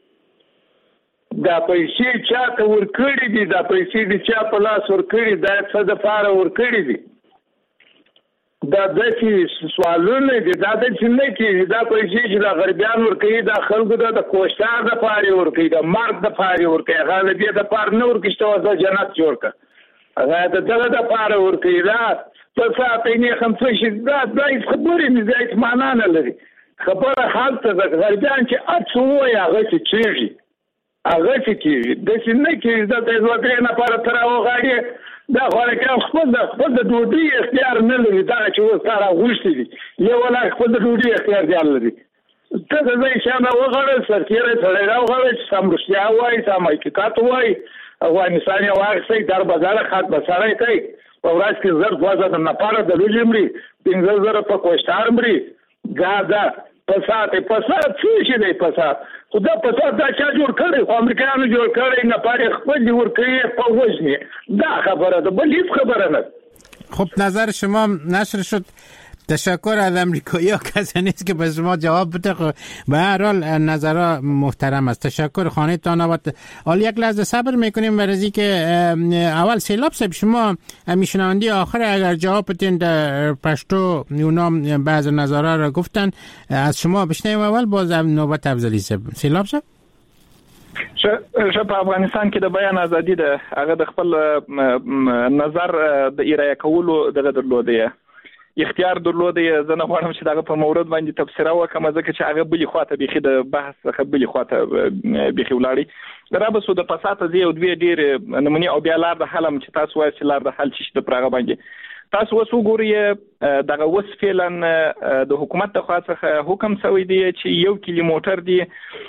دا پیسې چا ته ورکړي دي؟ دا پیسې د چا په لاس ورکړي؟ دا څه دپاره ورکړي دي؟ دا داسې سوالونه دي. دا داسې نه کېږي. دا پیسې چې دا غربیان ورکوي دا خلکو ته د کوشتار دپاره ورکوي، د مرګ دپاره ورکوي. هغه د دې دپاره نه ورکوي چې ته جنت جوړ کړه. هغه د دغه دپاره ورکوي. دا په ساعتې نه خمسه شي. دا هیڅ خبرې نه دي، هیڅ معنا نه لري. خبره هلته ده. غربیان چې هر څه ووایي هغسې کېږي، هغسې کېږي. داسې نه کېږي. دا د دوه درې نفره ته راوغاړي. دا خلک خپل د ډوډۍ اختیار نه لري. دا چې اوس تا راغوښتي دي، یو ولا خپل د ډوډۍ اختیار دی لري. ته د دې شان وغواړې سرتیری سړی راوغواړې چې سم رښتیا وایي، سم حقیقت وایي. افغانستان یې واخیستی در بازاره خط به سړی کوي. په ورځ کې 1000 د نفره د لوږې مري، 15,000 په کوشتار مري. دا فساد څه شي دی فساد؟ خو دا فساد دا چا جوړ کړی؟ خو امریکایانو جوړ کړی. نه پاره خپل دي ورکوي په وژنې. دا خبره ده، بل هیڅ خبره نه. خب نظر شما نشر شد. تشکر از امریکایی ها کسی نیست که به شما جواب بده. به هر حال نظرها محترم است. تشکر. خانه تان آباد. حالا یک لحظه صبر میکنیم برای که اول سیلاب صاحب شما میشنوندی آخر اگر جواب بدین در پشتو اونا بعض نظرها را گفتن از شما بشنویم. اول باز نوبت افضلی صاحب. سیلاب صاحب په افغانستان کې د بیان ازادي ده. هغه د خپل نظر د ارائه کولو دغه درلوده اختیار درلوده. زه نه غواړم چې دغه په مورد باندې تبصره وکړم ځکه چې هغه بلې خواته بیخي د بحث څخه بلې خواته بیخي ولاړی. رابسو د فساد ته یو دوی ډېر نمونې او بیا لار د حل هم چې تاسو وایئ چې لار د حل چې د پراغه باندې تاسو اوس وګورئ دغه اوس فعلا د حکومت د خوا څخه حکم شوی دی چې 1 کیلو موټر دی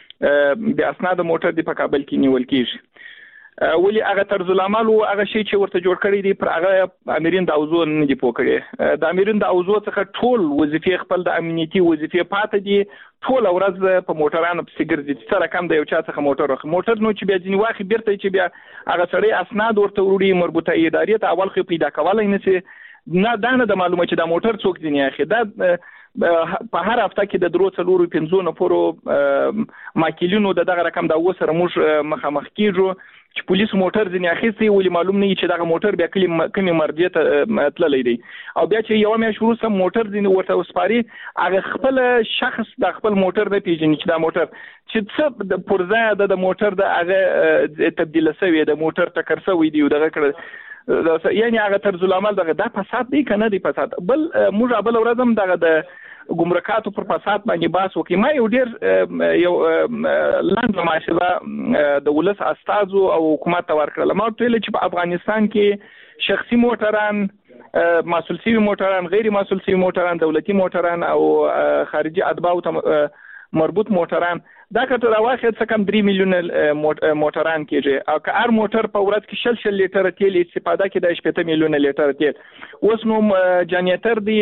د اسناد موټر دی په کابل کې نیول کیږي. ولی هغه طرز العمل او هغه شی چې ورته جوړ کړی دی پر هغه امرین د اوزو نه دی پوکړي. د امرین د اوزو څخه ټول وظیفې خپل د امنیتي وظیفې پاتې دي. ټول ورځ په موټرانو په سیګرځي چې سره کم د یو چا څخه موټر نو چې بیا ځینی واخی بیرته چې بیا هغه سړی اسناد ورته وړي مربوطه ادارې ته اول خو پیدا کولای نه سي. نه دا نه د معلومه چې دا موټر څوک دی نه اخی. دا په هر هفته کې د 3-4-5 نفرو ماکیلونو دغه رقم د وسره موږ مخامخ کیږو چې پولیس موټر ځنی اخیستي ولې معلوم نه چې دغه موټر بیا کمی مرجع ته تللی دی او بیا چې یو مې شروع سم موټر ځنی ورته وسپاري هغه خپل شخص د خپل موټر د پیژنې چې دا موټر چې څه د پرزه د موټر د هغه تبدیل شوی د موټر ټکر شوی دی دغه کړ یعنی هغه طرز العمل دغه د فساد دی کنه دی فساد. بل موږ بل ورځم دغه د ګمرکاتو پر فساد باندې باس وکي. ما یو ډیر یو لاند ماشله د ولس استازو او حکومت ته ورکړل. ما ټول چې په افغانستان کې شخصي موټران، مسؤل سوي موټران، غیر مسؤل سوي موټران، دولتي موټران او خارجي اتباع مربوط موټران دا کته راوخه څه کم 3 میلیون موټران کېږي او که هر موټر په ورځ کې 6 لیټر تیل استفاده کوي د 8 میلیون لیټر تیل. اوس نو جنریټر دی،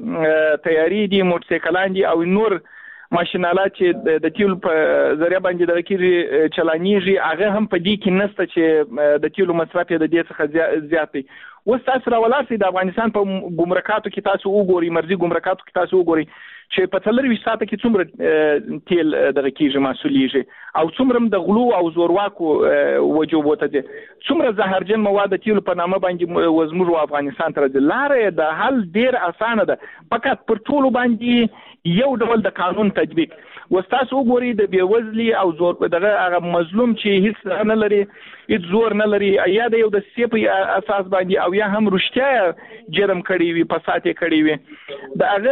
تیاری دی، موټرسایکلان دي او نور ماشینالات چې د تیل په ذریعہ باندې د کیږي چلانیږي هغه هم په دې کې نسته چې د تیلو مصرف د دې څخه زیات دی. اوس تاسو راولاسي د افغانستان په ګمرکاتو کې تاسو وګورئ، مرزي ګمرکاتو کې تاسو وګورئ چې په 24 ساعت کې څومره تیل دغه کیږي مسولېږي او څومره د غلو او زورواکو وجوب وته دي، څومره زهرجن مواد تیل په نامه باندې وزموږ افغانستان ته راځي. لارې د حل ډیر اسانه ده، فقط پر ټولو باندې یو ډول د قانون تطبیق. وستاسو وګورئ د بیوزلي او زور دغه هغه مظلوم چې هیڅ نه لري، هیڅ زور نه لري، یا د یو د سیپي اساس باندې او یا هم رښتیا جرم کړی وي، فساد کړی وي، د هغه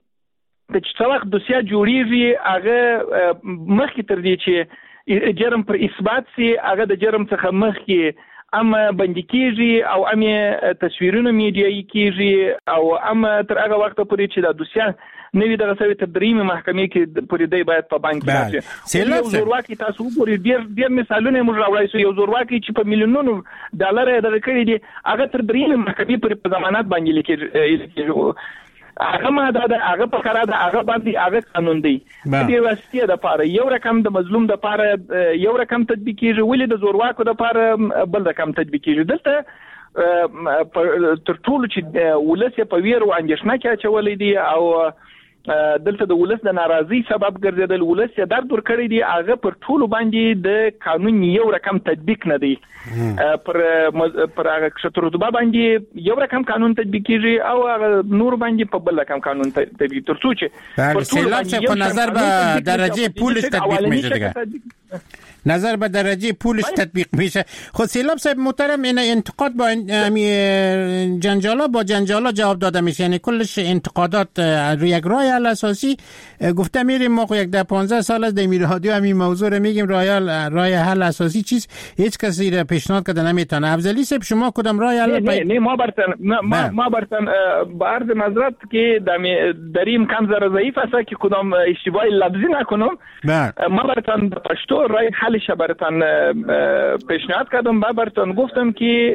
د چې وخت دوسیه جوړیږي هغه مخکې تر دې چې جرم پر اثبات سي هغه د جرم څخه مخکې هم بندي کیږي او هم تصویرونه میډیایي کیږي او هم تر هغه وخت پورې چې د دوسیه نوی دغه سوي تر دریمه محکمې کې پورې دی باید په بانک کې راشي. یو زورواکي تاسو وګورئ ډیر مثالونه موږ راوړی یو زورواکي چې په میلیونونو ډالر یې درکړي دي هغه تر دریمه محکمې پورې په ضمانت باندې لیکي. هغه ماده ده هغه په قرار ده هغه باندې هغه قانون دی د واسطې د پاره یو رقم د مظلوم د پاره یو رقم تطبیق کیږي ولې د زورواکو د پاره بل رقم تطبیق کیږي. دلته تر ټولو چې ولس په ویرو اندېښنه کې اچولې دي او دلته د ولس د ناراضي سبب ګرځیدل ولس یې درد ورکړی دی هغه پر ټولو باندې د قانون یو رقم تطبیق نه دی پر هغه شترودبا باندې یو رقم قانون تطبیق کیږي او هغه نور باندې په بل رقم قانون تطبیق تر څو چې سیلاب په نظر به درجه پولش تطبیق میشه دیگه نظر به درجه پولش تطبیق میشه. خود سیلاب صاحب محترم این انتقاد با جنجالا با جنجالا جواب داده میشه یعنی کلش انتقادات روی یک راه حل اساسی گفته میریم ما یک 15 سال از دمیر رادیو همین موضوع رو میگیم راه حل اساسی چیز هیچ کسی را پیشنهاد کرده نمیتونه. افضلی صاحب شما کدام راه حل نه ما برتن با عرض معذرت که دریم کم ذره ضعیف است که کدام اشتباه لفظی نکنم ما برتن پشتو راه حلش برتن پیشنهاد کردم برتن گفتم که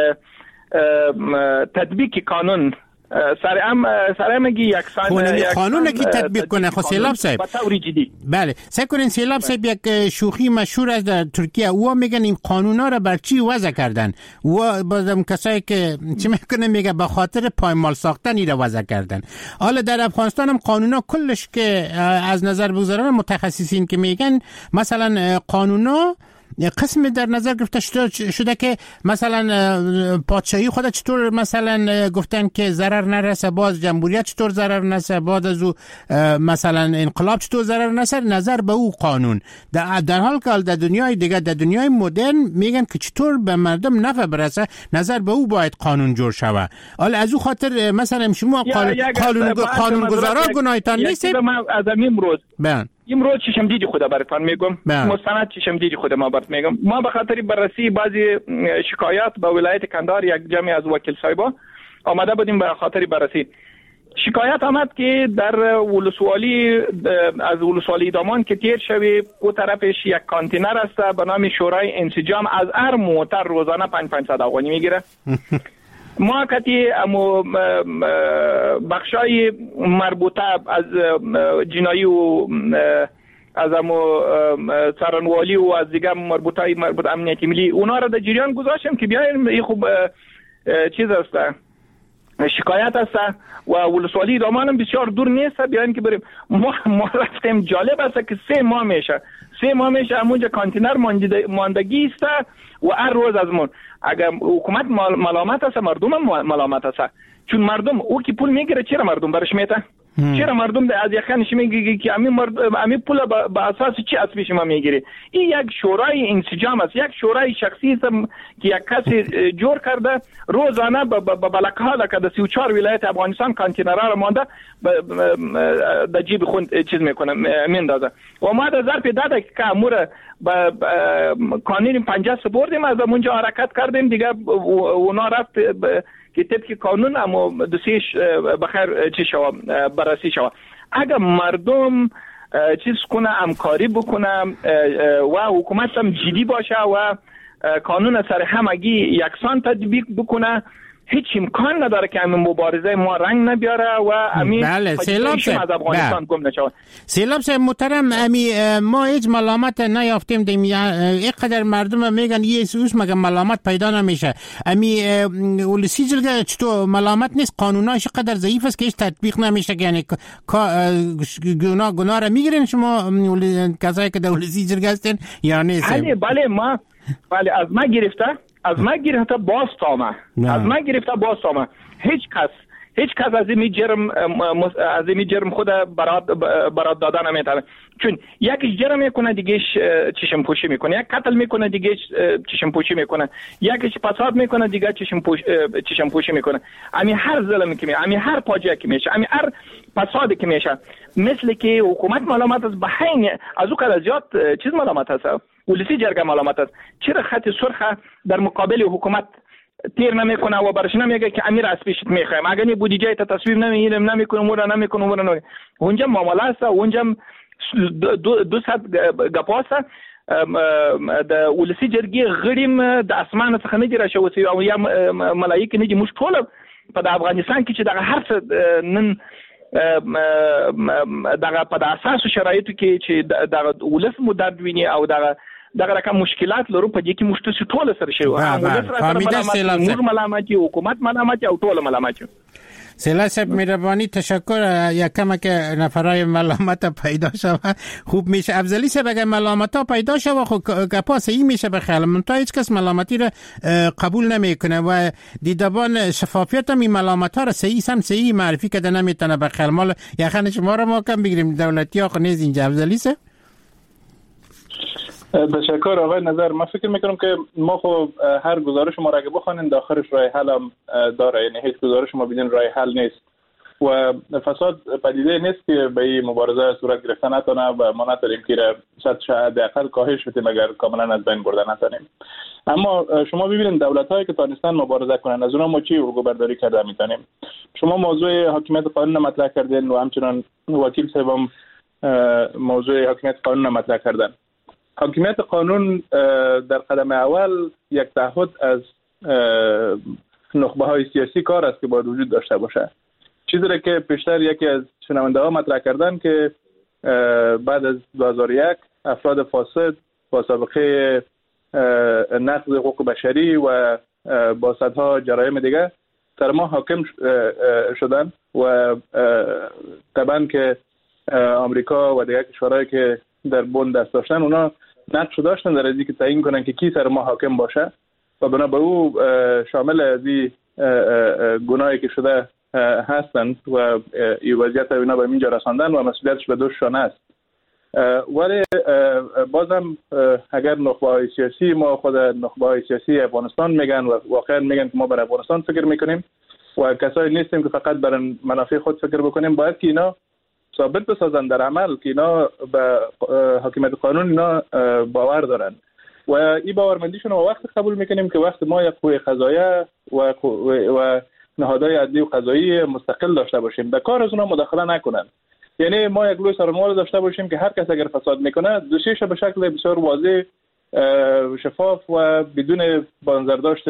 تطبیق قانون سرامگی یکسان قانون کی تطبیق کنه خو سیلاب صاحب بله سکرین سیلاب صاحب یک شوخی مشهور از در ترکیه او میگن این قانونا رو بر چی وضع کردن و بازم کسایی که چی میکنه میگه به خاطر پایمال ساختن ایره وضع کردن. حالا در افغانستان هم قانونا کلش که از نظر بگذارن متخصصین که میگن مثلا قانونا قسم در نظر گرفته شده که مثلا پادشاهی خود چطور مثلا گفتن که ضرر نرسه باز جمهوریت چطور ضرر نرسه باز از او مثلا انقلاب چطور ضرر نرسه نظر به او قانون در حال که در دنیای دیگه در دنیای مدرن میگن که چطور به مردم نفع برسه نظر به او باید قانون جور شوه. حالا از او خاطر مثلا شما قانونگذارا گناهتان نیست از امروز امروز چشم دیدی خدا براتون میگم مستند چشم دیدی خدا ما برات میگم ما به خاطر بررسی بعضی شکایات به ولایت کندهار یک جمعی از وکیل صاحبا آمده بودیم به خاطر بررسی شکایت آمد که در ولسوالی از ولسوالی دامان که تیر شوی او طرفش یک کانتینر است به نام شورای انسجام از هر موتر روزانه 500 افغانی میگیره ما کتی امو بخشای مربوطه از جنایی و از امو سرانوالی و از دیگه مربوط امنیتی ملی اونا را در جریان گذاشتم که بیاین این خوب چیز است شکایت است و ولسوالی دامانم بسیار دور نیست بیاین که بریم ما رفتیم. جالب است که 3 ماه میشه همونجا کانتینر ماندگی است و هر روز از من اگر حکومت ملامت است مردم ملامت است چون مردم او کی پول میگیره چرا مردم برش میته چرا مردم از یخنش میگه که همین پول به اساس چی اساس شما میگیری این یک شورای انسجام است یک شورای شخصی است که یک کسی جور کرده روزانه به بلکها که 34 ولایت افغانستان کانتینرها رو مانده در جیب خود چیز میکنه میندازه و ما در ظرف 10 دقیقه امور با قانون 50 سپردیم از اونجا حرکت کردیم دیگه اونا رفت که طبق قانون اما دوسیش بخیر چی شوا بررسی شوا. اگر مردم چیز کنه همکاری بکنه و حکومت هم جدی باشه و قانون سر همگی یکسان تطبیق بکنه هیچ امکان نداره که همین مبارزه ما رنگ نبیاره و همین سیلاب صاحب محترم ما هیچ ملامت نیافتیم اینقدر مردم میگن یه سوس مگه ملامت پیدا نمیشه ولسی جلگه چطور ملامت نیست قانوناش قدر ضعیف است که هیچ تطبیق نمیشه یعنی گناه را میگیرین شما کسایی که در ولسی جلگه هستین یا نیست؟ بله از ما گرفته باز تامه هیچ هیچ کس از این جرم خود برات دادن نمیتونه، چون یکی جرم میکنه دیگه چشم پوشی میکنه، یک قتل میکنه دیگه چشم پوشی میکنه، یکی فساد میکنه دیگه چشم پوشی میکنه. امی هر ظلمی که میشه، امی هر فاجعه که میشه، امی هر فسادی که میشه، مثل که حکومت ملامت است، به حین از او کار زیاد چیز ملامت است، ولسی جرگه ملامت است. چرا خط سرخ در مقابل حکومت تیر نمیکنه و برش نمیگه که امیر از پیشت میخوایم، اگر نی بودجه تا تصویب نمیکنه مورا نمیکنه اونجا معامله است، اونجا 200 گپاست. د ولسی جرګې غړیم د اسمان څخه نه دی راشوسی او یا ملایکه نه دي، موږ ټول په افغانستان کې چې دغه هر څه نن دغه په اساسو شرایطو کې چې دغه ولس مو درد ویني او دغه رقم مشکلات لرو په دې کې موږ ټول سره شو، موږ ملامت یو، حکومت ملامت او ټول ملامت یو. سیلا صاحب مهربانی تشکر. یکم که نفرای ملامت پیدا شود خوب میشه. افضلی صاحب اگر ملامت ها پیدا شود خب گپا صحیح میشه بخیال من تا هیچ کس ملامتی را قبول نمیکنه و دیدبان شفافیت هم این ملامت ها را صحیح معرفی کده نمیتونه بخیال مال یخن شما را ما کم بگیریم دولتی ها نیز اینجا. افضلی صاحب تشکر آقای نظر. من فکر میکنم که ما خب هر گزارش ما را که بخوانیم داخلش راه حل هم داره، یعنی هیچ گزارش ما بدون راه حل نیست و فساد پدیده نیست که به این مبارزه صورت گرفته نتونه و ما نتونیم که را حداقل کاهش بدیم اگر کاملا از بین برده نتونیم. اما شما ببینید دولت هایی که تانستن مبارزه کنن از اونها ما چی الگو برداری کرده میتونیم. شما موضوع حاکمیت قانون مطرح کردین و همچنان وکیل صاحب موضوع حاکمیت قانون مطرح کردن. حاکمیت قانون در قدم اول یک تعهد از نخبه های سیاسی کار است که باید وجود داشته باشه. چیزی را که پیشتر یکی از شنونده ها مطرح کردن که بعد از 2001 افراد فاسد با سابقه نقض حقوق بشری و با صدها جرایم دیگه سر ما حاکم شدن و طبعا که آمریکا و دیگر کشورهایی که در بن دست داشتن اونا نقش داشتن در ازی که تعیین کنن که کی سر ما حاکم باشه و بنا به او شامل ازی گناهی که شده هستند و این وضعیت اینا به اینجا رساندن و مسئولیتش به دوششان است. ولی بازم اگر نخبه های سیاسی ما خود نخبه های سیاسی افغانستان میگن و واقعا میگن که ما بر افغانستان فکر میکنیم و کسایی نیستیم که فقط بر منافع خود فکر بکنیم، باید که اینا ثابت بسازن در عمل که اینا به حاکمیت قانون اینا باور دارن و این باورمندیشون رو وقت قبول میکنیم که وقت ما یک قوه قضاییه و نهادهای عدلی و قضایی مستقل داشته باشیم در کار از اونا مداخله نکنن. یعنی ما یک لوی سرمایه داشته باشیم که هر کس اگر فساد میکنه دوشیش به شکل بسیار واضح شفاف و بدون بازنگرداشت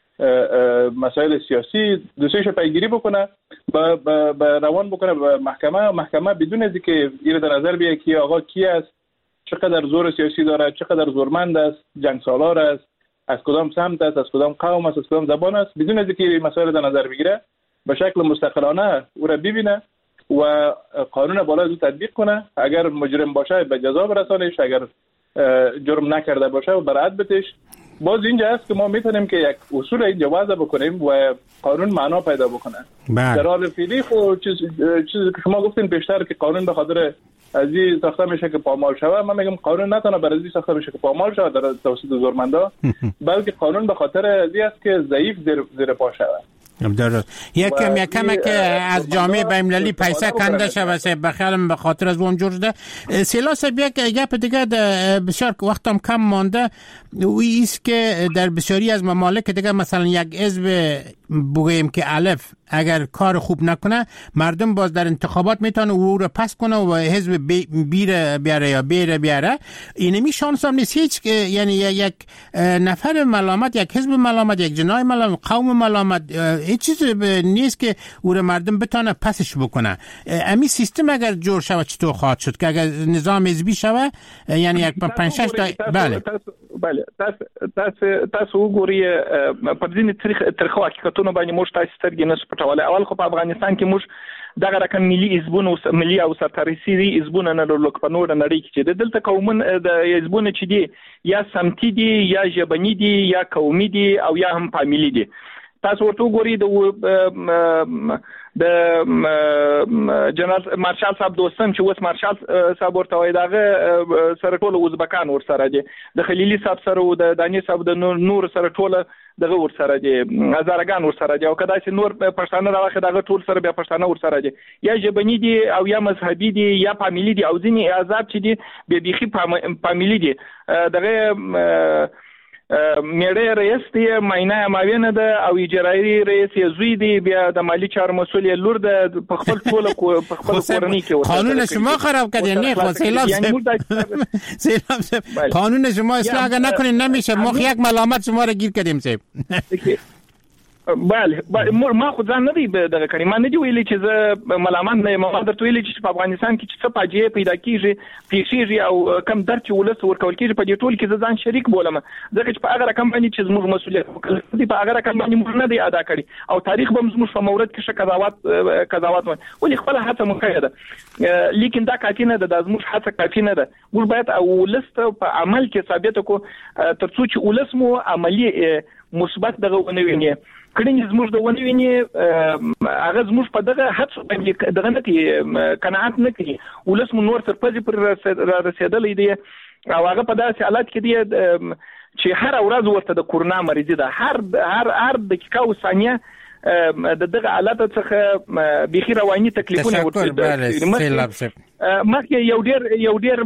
مسائل سیاسی دوستیش پیگیری بکنه با روان بکنه به محکمه بدون از اینکه این در نظر بیاره که آقا کی است، چقدر زور سیاسی داره، چقدر زورمند است، جنگ سالار است، از کدام سمت است، از کدام قوم است، از کدام زبان است، بدون از اینکه مسائل در نظر بگیره به شکل مستقلانه او را ببینه و قانون بالا از او تطبیق کنه. اگر مجرم باشه به جزا برسانش، اگر جرم نکرده باشه و برائت بتش. باز اینجا است که ما میتونیم که یک اصول اینجا وضع بکنیم و قانون معنا پیدا بکنه. در حال فعلی خود چیزی که شما گفتین پیشتر که قانون به خاطر از این ساخته میشه که پامال شود، من میگم قانون نتونه برای این ساخته میشه که پامال شود در توسط زورمندا، بلکه قانون به خاطر از این است که ضعیف زیر پا شود. درست. یکم که از جامعه بین‌المللی پیسه کنده شوه بخیالم به خاطر از اون جور ده. سیلاس یک گپ دیگه بسیار وقتم کم مانده و ایست که در بسیاری از ممالک دیگه مثلا یک حزب بگوییم که الف اگر کار خوب نکنه مردم باز در انتخابات میتونه او رو پس کنه و حزب بیاره یا بیاره. اینمی شانس هم نیست هیچ، یعنی یک نفر ملامت، یک حزب ملامت، یک جناح ملامت، قوم ملامت، هیچ چیز نیست که او رو مردم بتونه پسش بکنه. امی سیستم اگر جور شود چطور خواهد شد که اگر نظام حزبی شود، یعنی یک 5-6 تا بله تاسو وګورئ په ځینې ترخو حقیقتونو باندې موږ تاسو سترګې نه سپټولای. اول خو په افغانستان کې موږ دغه رقم ملي حزبونه او ملي او سرتریسي حزبونه نه لرلو په نور نړۍ کې چې دلته قومونه د حزبونه چې دي یا سمتي دي یا ژبني دي یا قومي دي او یا هم فامیلی دي. تاسو ورته ګوري د جنرال مارشال صاحب دوستم چې وس مارشال صاحب ورته وای داغه سره ټول ازبکان ور سره دي د خلیلی صاحب سره او د دانی صاحب د نور سره ټول دغه ور سره دي هزارګان ور سره دي او کدا چې نور پښتانه راوخه دغه ټول سره بیا پښتانه ور سره دي یا ژبنی دي او یا مذهبي دي یا فامیلی دي او ځینی عذاب چې دي به بيخي فامیلی دي دغه میړه رئیس دی ماینه ماوینه ده او اجرایی رئیس زوی دی بیا د مالی چارو مسؤل لور ده په خپل ټول په خپل کورنۍ کې قانون شما خراب کردین نه خو سیلاب قانون شما اصلاح نکنین نمیشه ما یک ملامت شما را گیر کردیم صاحب بله ما خو ځان نه دی دغه کړی ما نه دی ویلي چې زه ملامت نه یم ما درته ویلي چې په افغانستان کې چې څه فاجعه پیدا کیږي او کم درد چې ولس ورکول کیږي په دې ټول کې ځان شریک بولم ځکه چې په هغه رقم باندې چې زموږ مسؤلیت وکړي په هغه رقم باندې موږ نه دی ادا کړی او تاریخ به زموږ په مورد کې قضاوت ولې خپل هڅه مخه ده لیکن دا کافی نه ده د زموږ هڅه کافی نه ده موږ باید او ولس په عمل کې ثابت کړو ترڅو چې ولس مو عملی مثبت دغه ونویني کړي زموږ د ونویني هغه زموږ په دغه هڅه باندې دغه نه کوي قناعت نه کوي ولس مو نور ترپځي پر رسیدلې دي او هغه په داسې حالت کې دي چې هر ورځ ورته د کورونا مریضي ده هر دقیقه او ثانیه د دغه حالت څخه بيخي رواني تکلیفونه ورته مخکې یو ډیر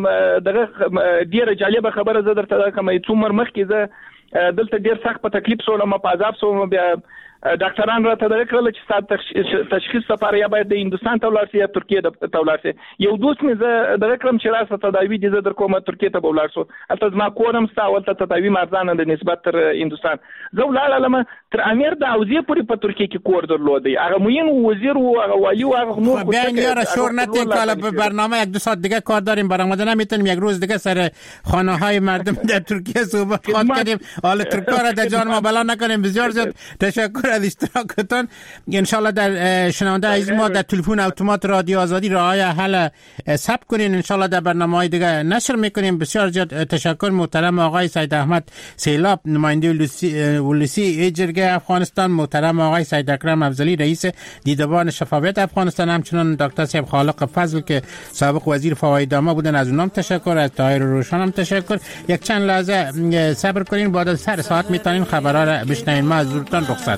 دغه ډیره جالبه خبره زه درته کوم څومره مخکې زه دلته ډیر سخت په تکلیف سره ما په عذاب سره بیا ډاکټران راته دا کړل چې ستاسو تشخیص لپاره یا باید د هندستان ته ولاړ شي یا ترکیه ته ولاړ شي یو دوست مې زه دا کړم چې راسته تداوی دي زه در کومه ترکیه ته ولاړ شو البته ما کورم ستاسو ته تداوی مرزانه د نسبت تر هندستان زه ولاړم تر امیر د اوزیه پورې په ترکیه کې کور درلودي هغه موین وزیر او هغه والی او هغه نور بیا یارا شور نتیم که حالا برنامه یک دو ساعت دیگه کار داریم برآمده نمیتونیم یک روز دیگه سر خانه های مردم در ترکیه صحبت کنیم حالا ترکا را در جان ما بلا نکنیم بسیار زیاد تشکر از اشتراکتان انشالله در شنونده عزیز ما در تلفن اتومات رادیو آزادی راه حل ثبت کنین انشالله در برنامه‌های دیگه نشر میکنیم بسیار زیاد تشکر محترم آقای سید احمد سیلاب نماینده ولسی جرگه افغانستان محترم آقای سید اکرم افضلی رئیس دیدبان شفافیت افغانستان همچنان دکتر صاحب خالق فضل که سابق وزیر فواید عامه بودن از اونام تشکر از طاهر روشن هم تشکر یک چند لحظه صبر کنین بعد از سر ساعت میتونین خبرها را بشنوین ما از زورتان رخصت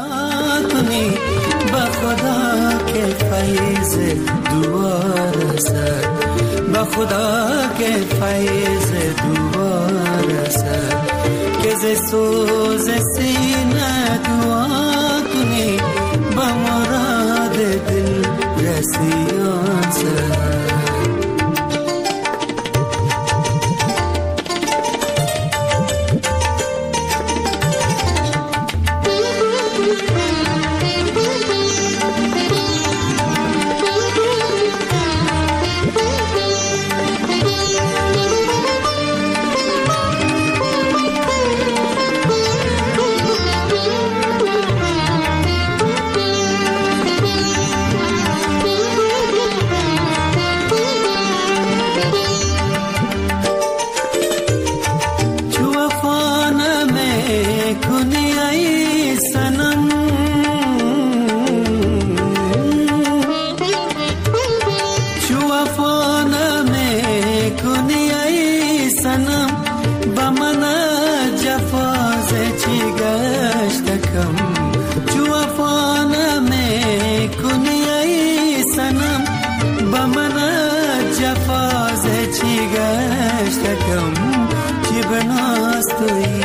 بخدا کے فیض دعا رسد بخدا کے فیض دعا رسد کہ ز سوز سینہ دعا کنی بمراد دل رسیان سد جفاز چی گشتکم چی بناست توی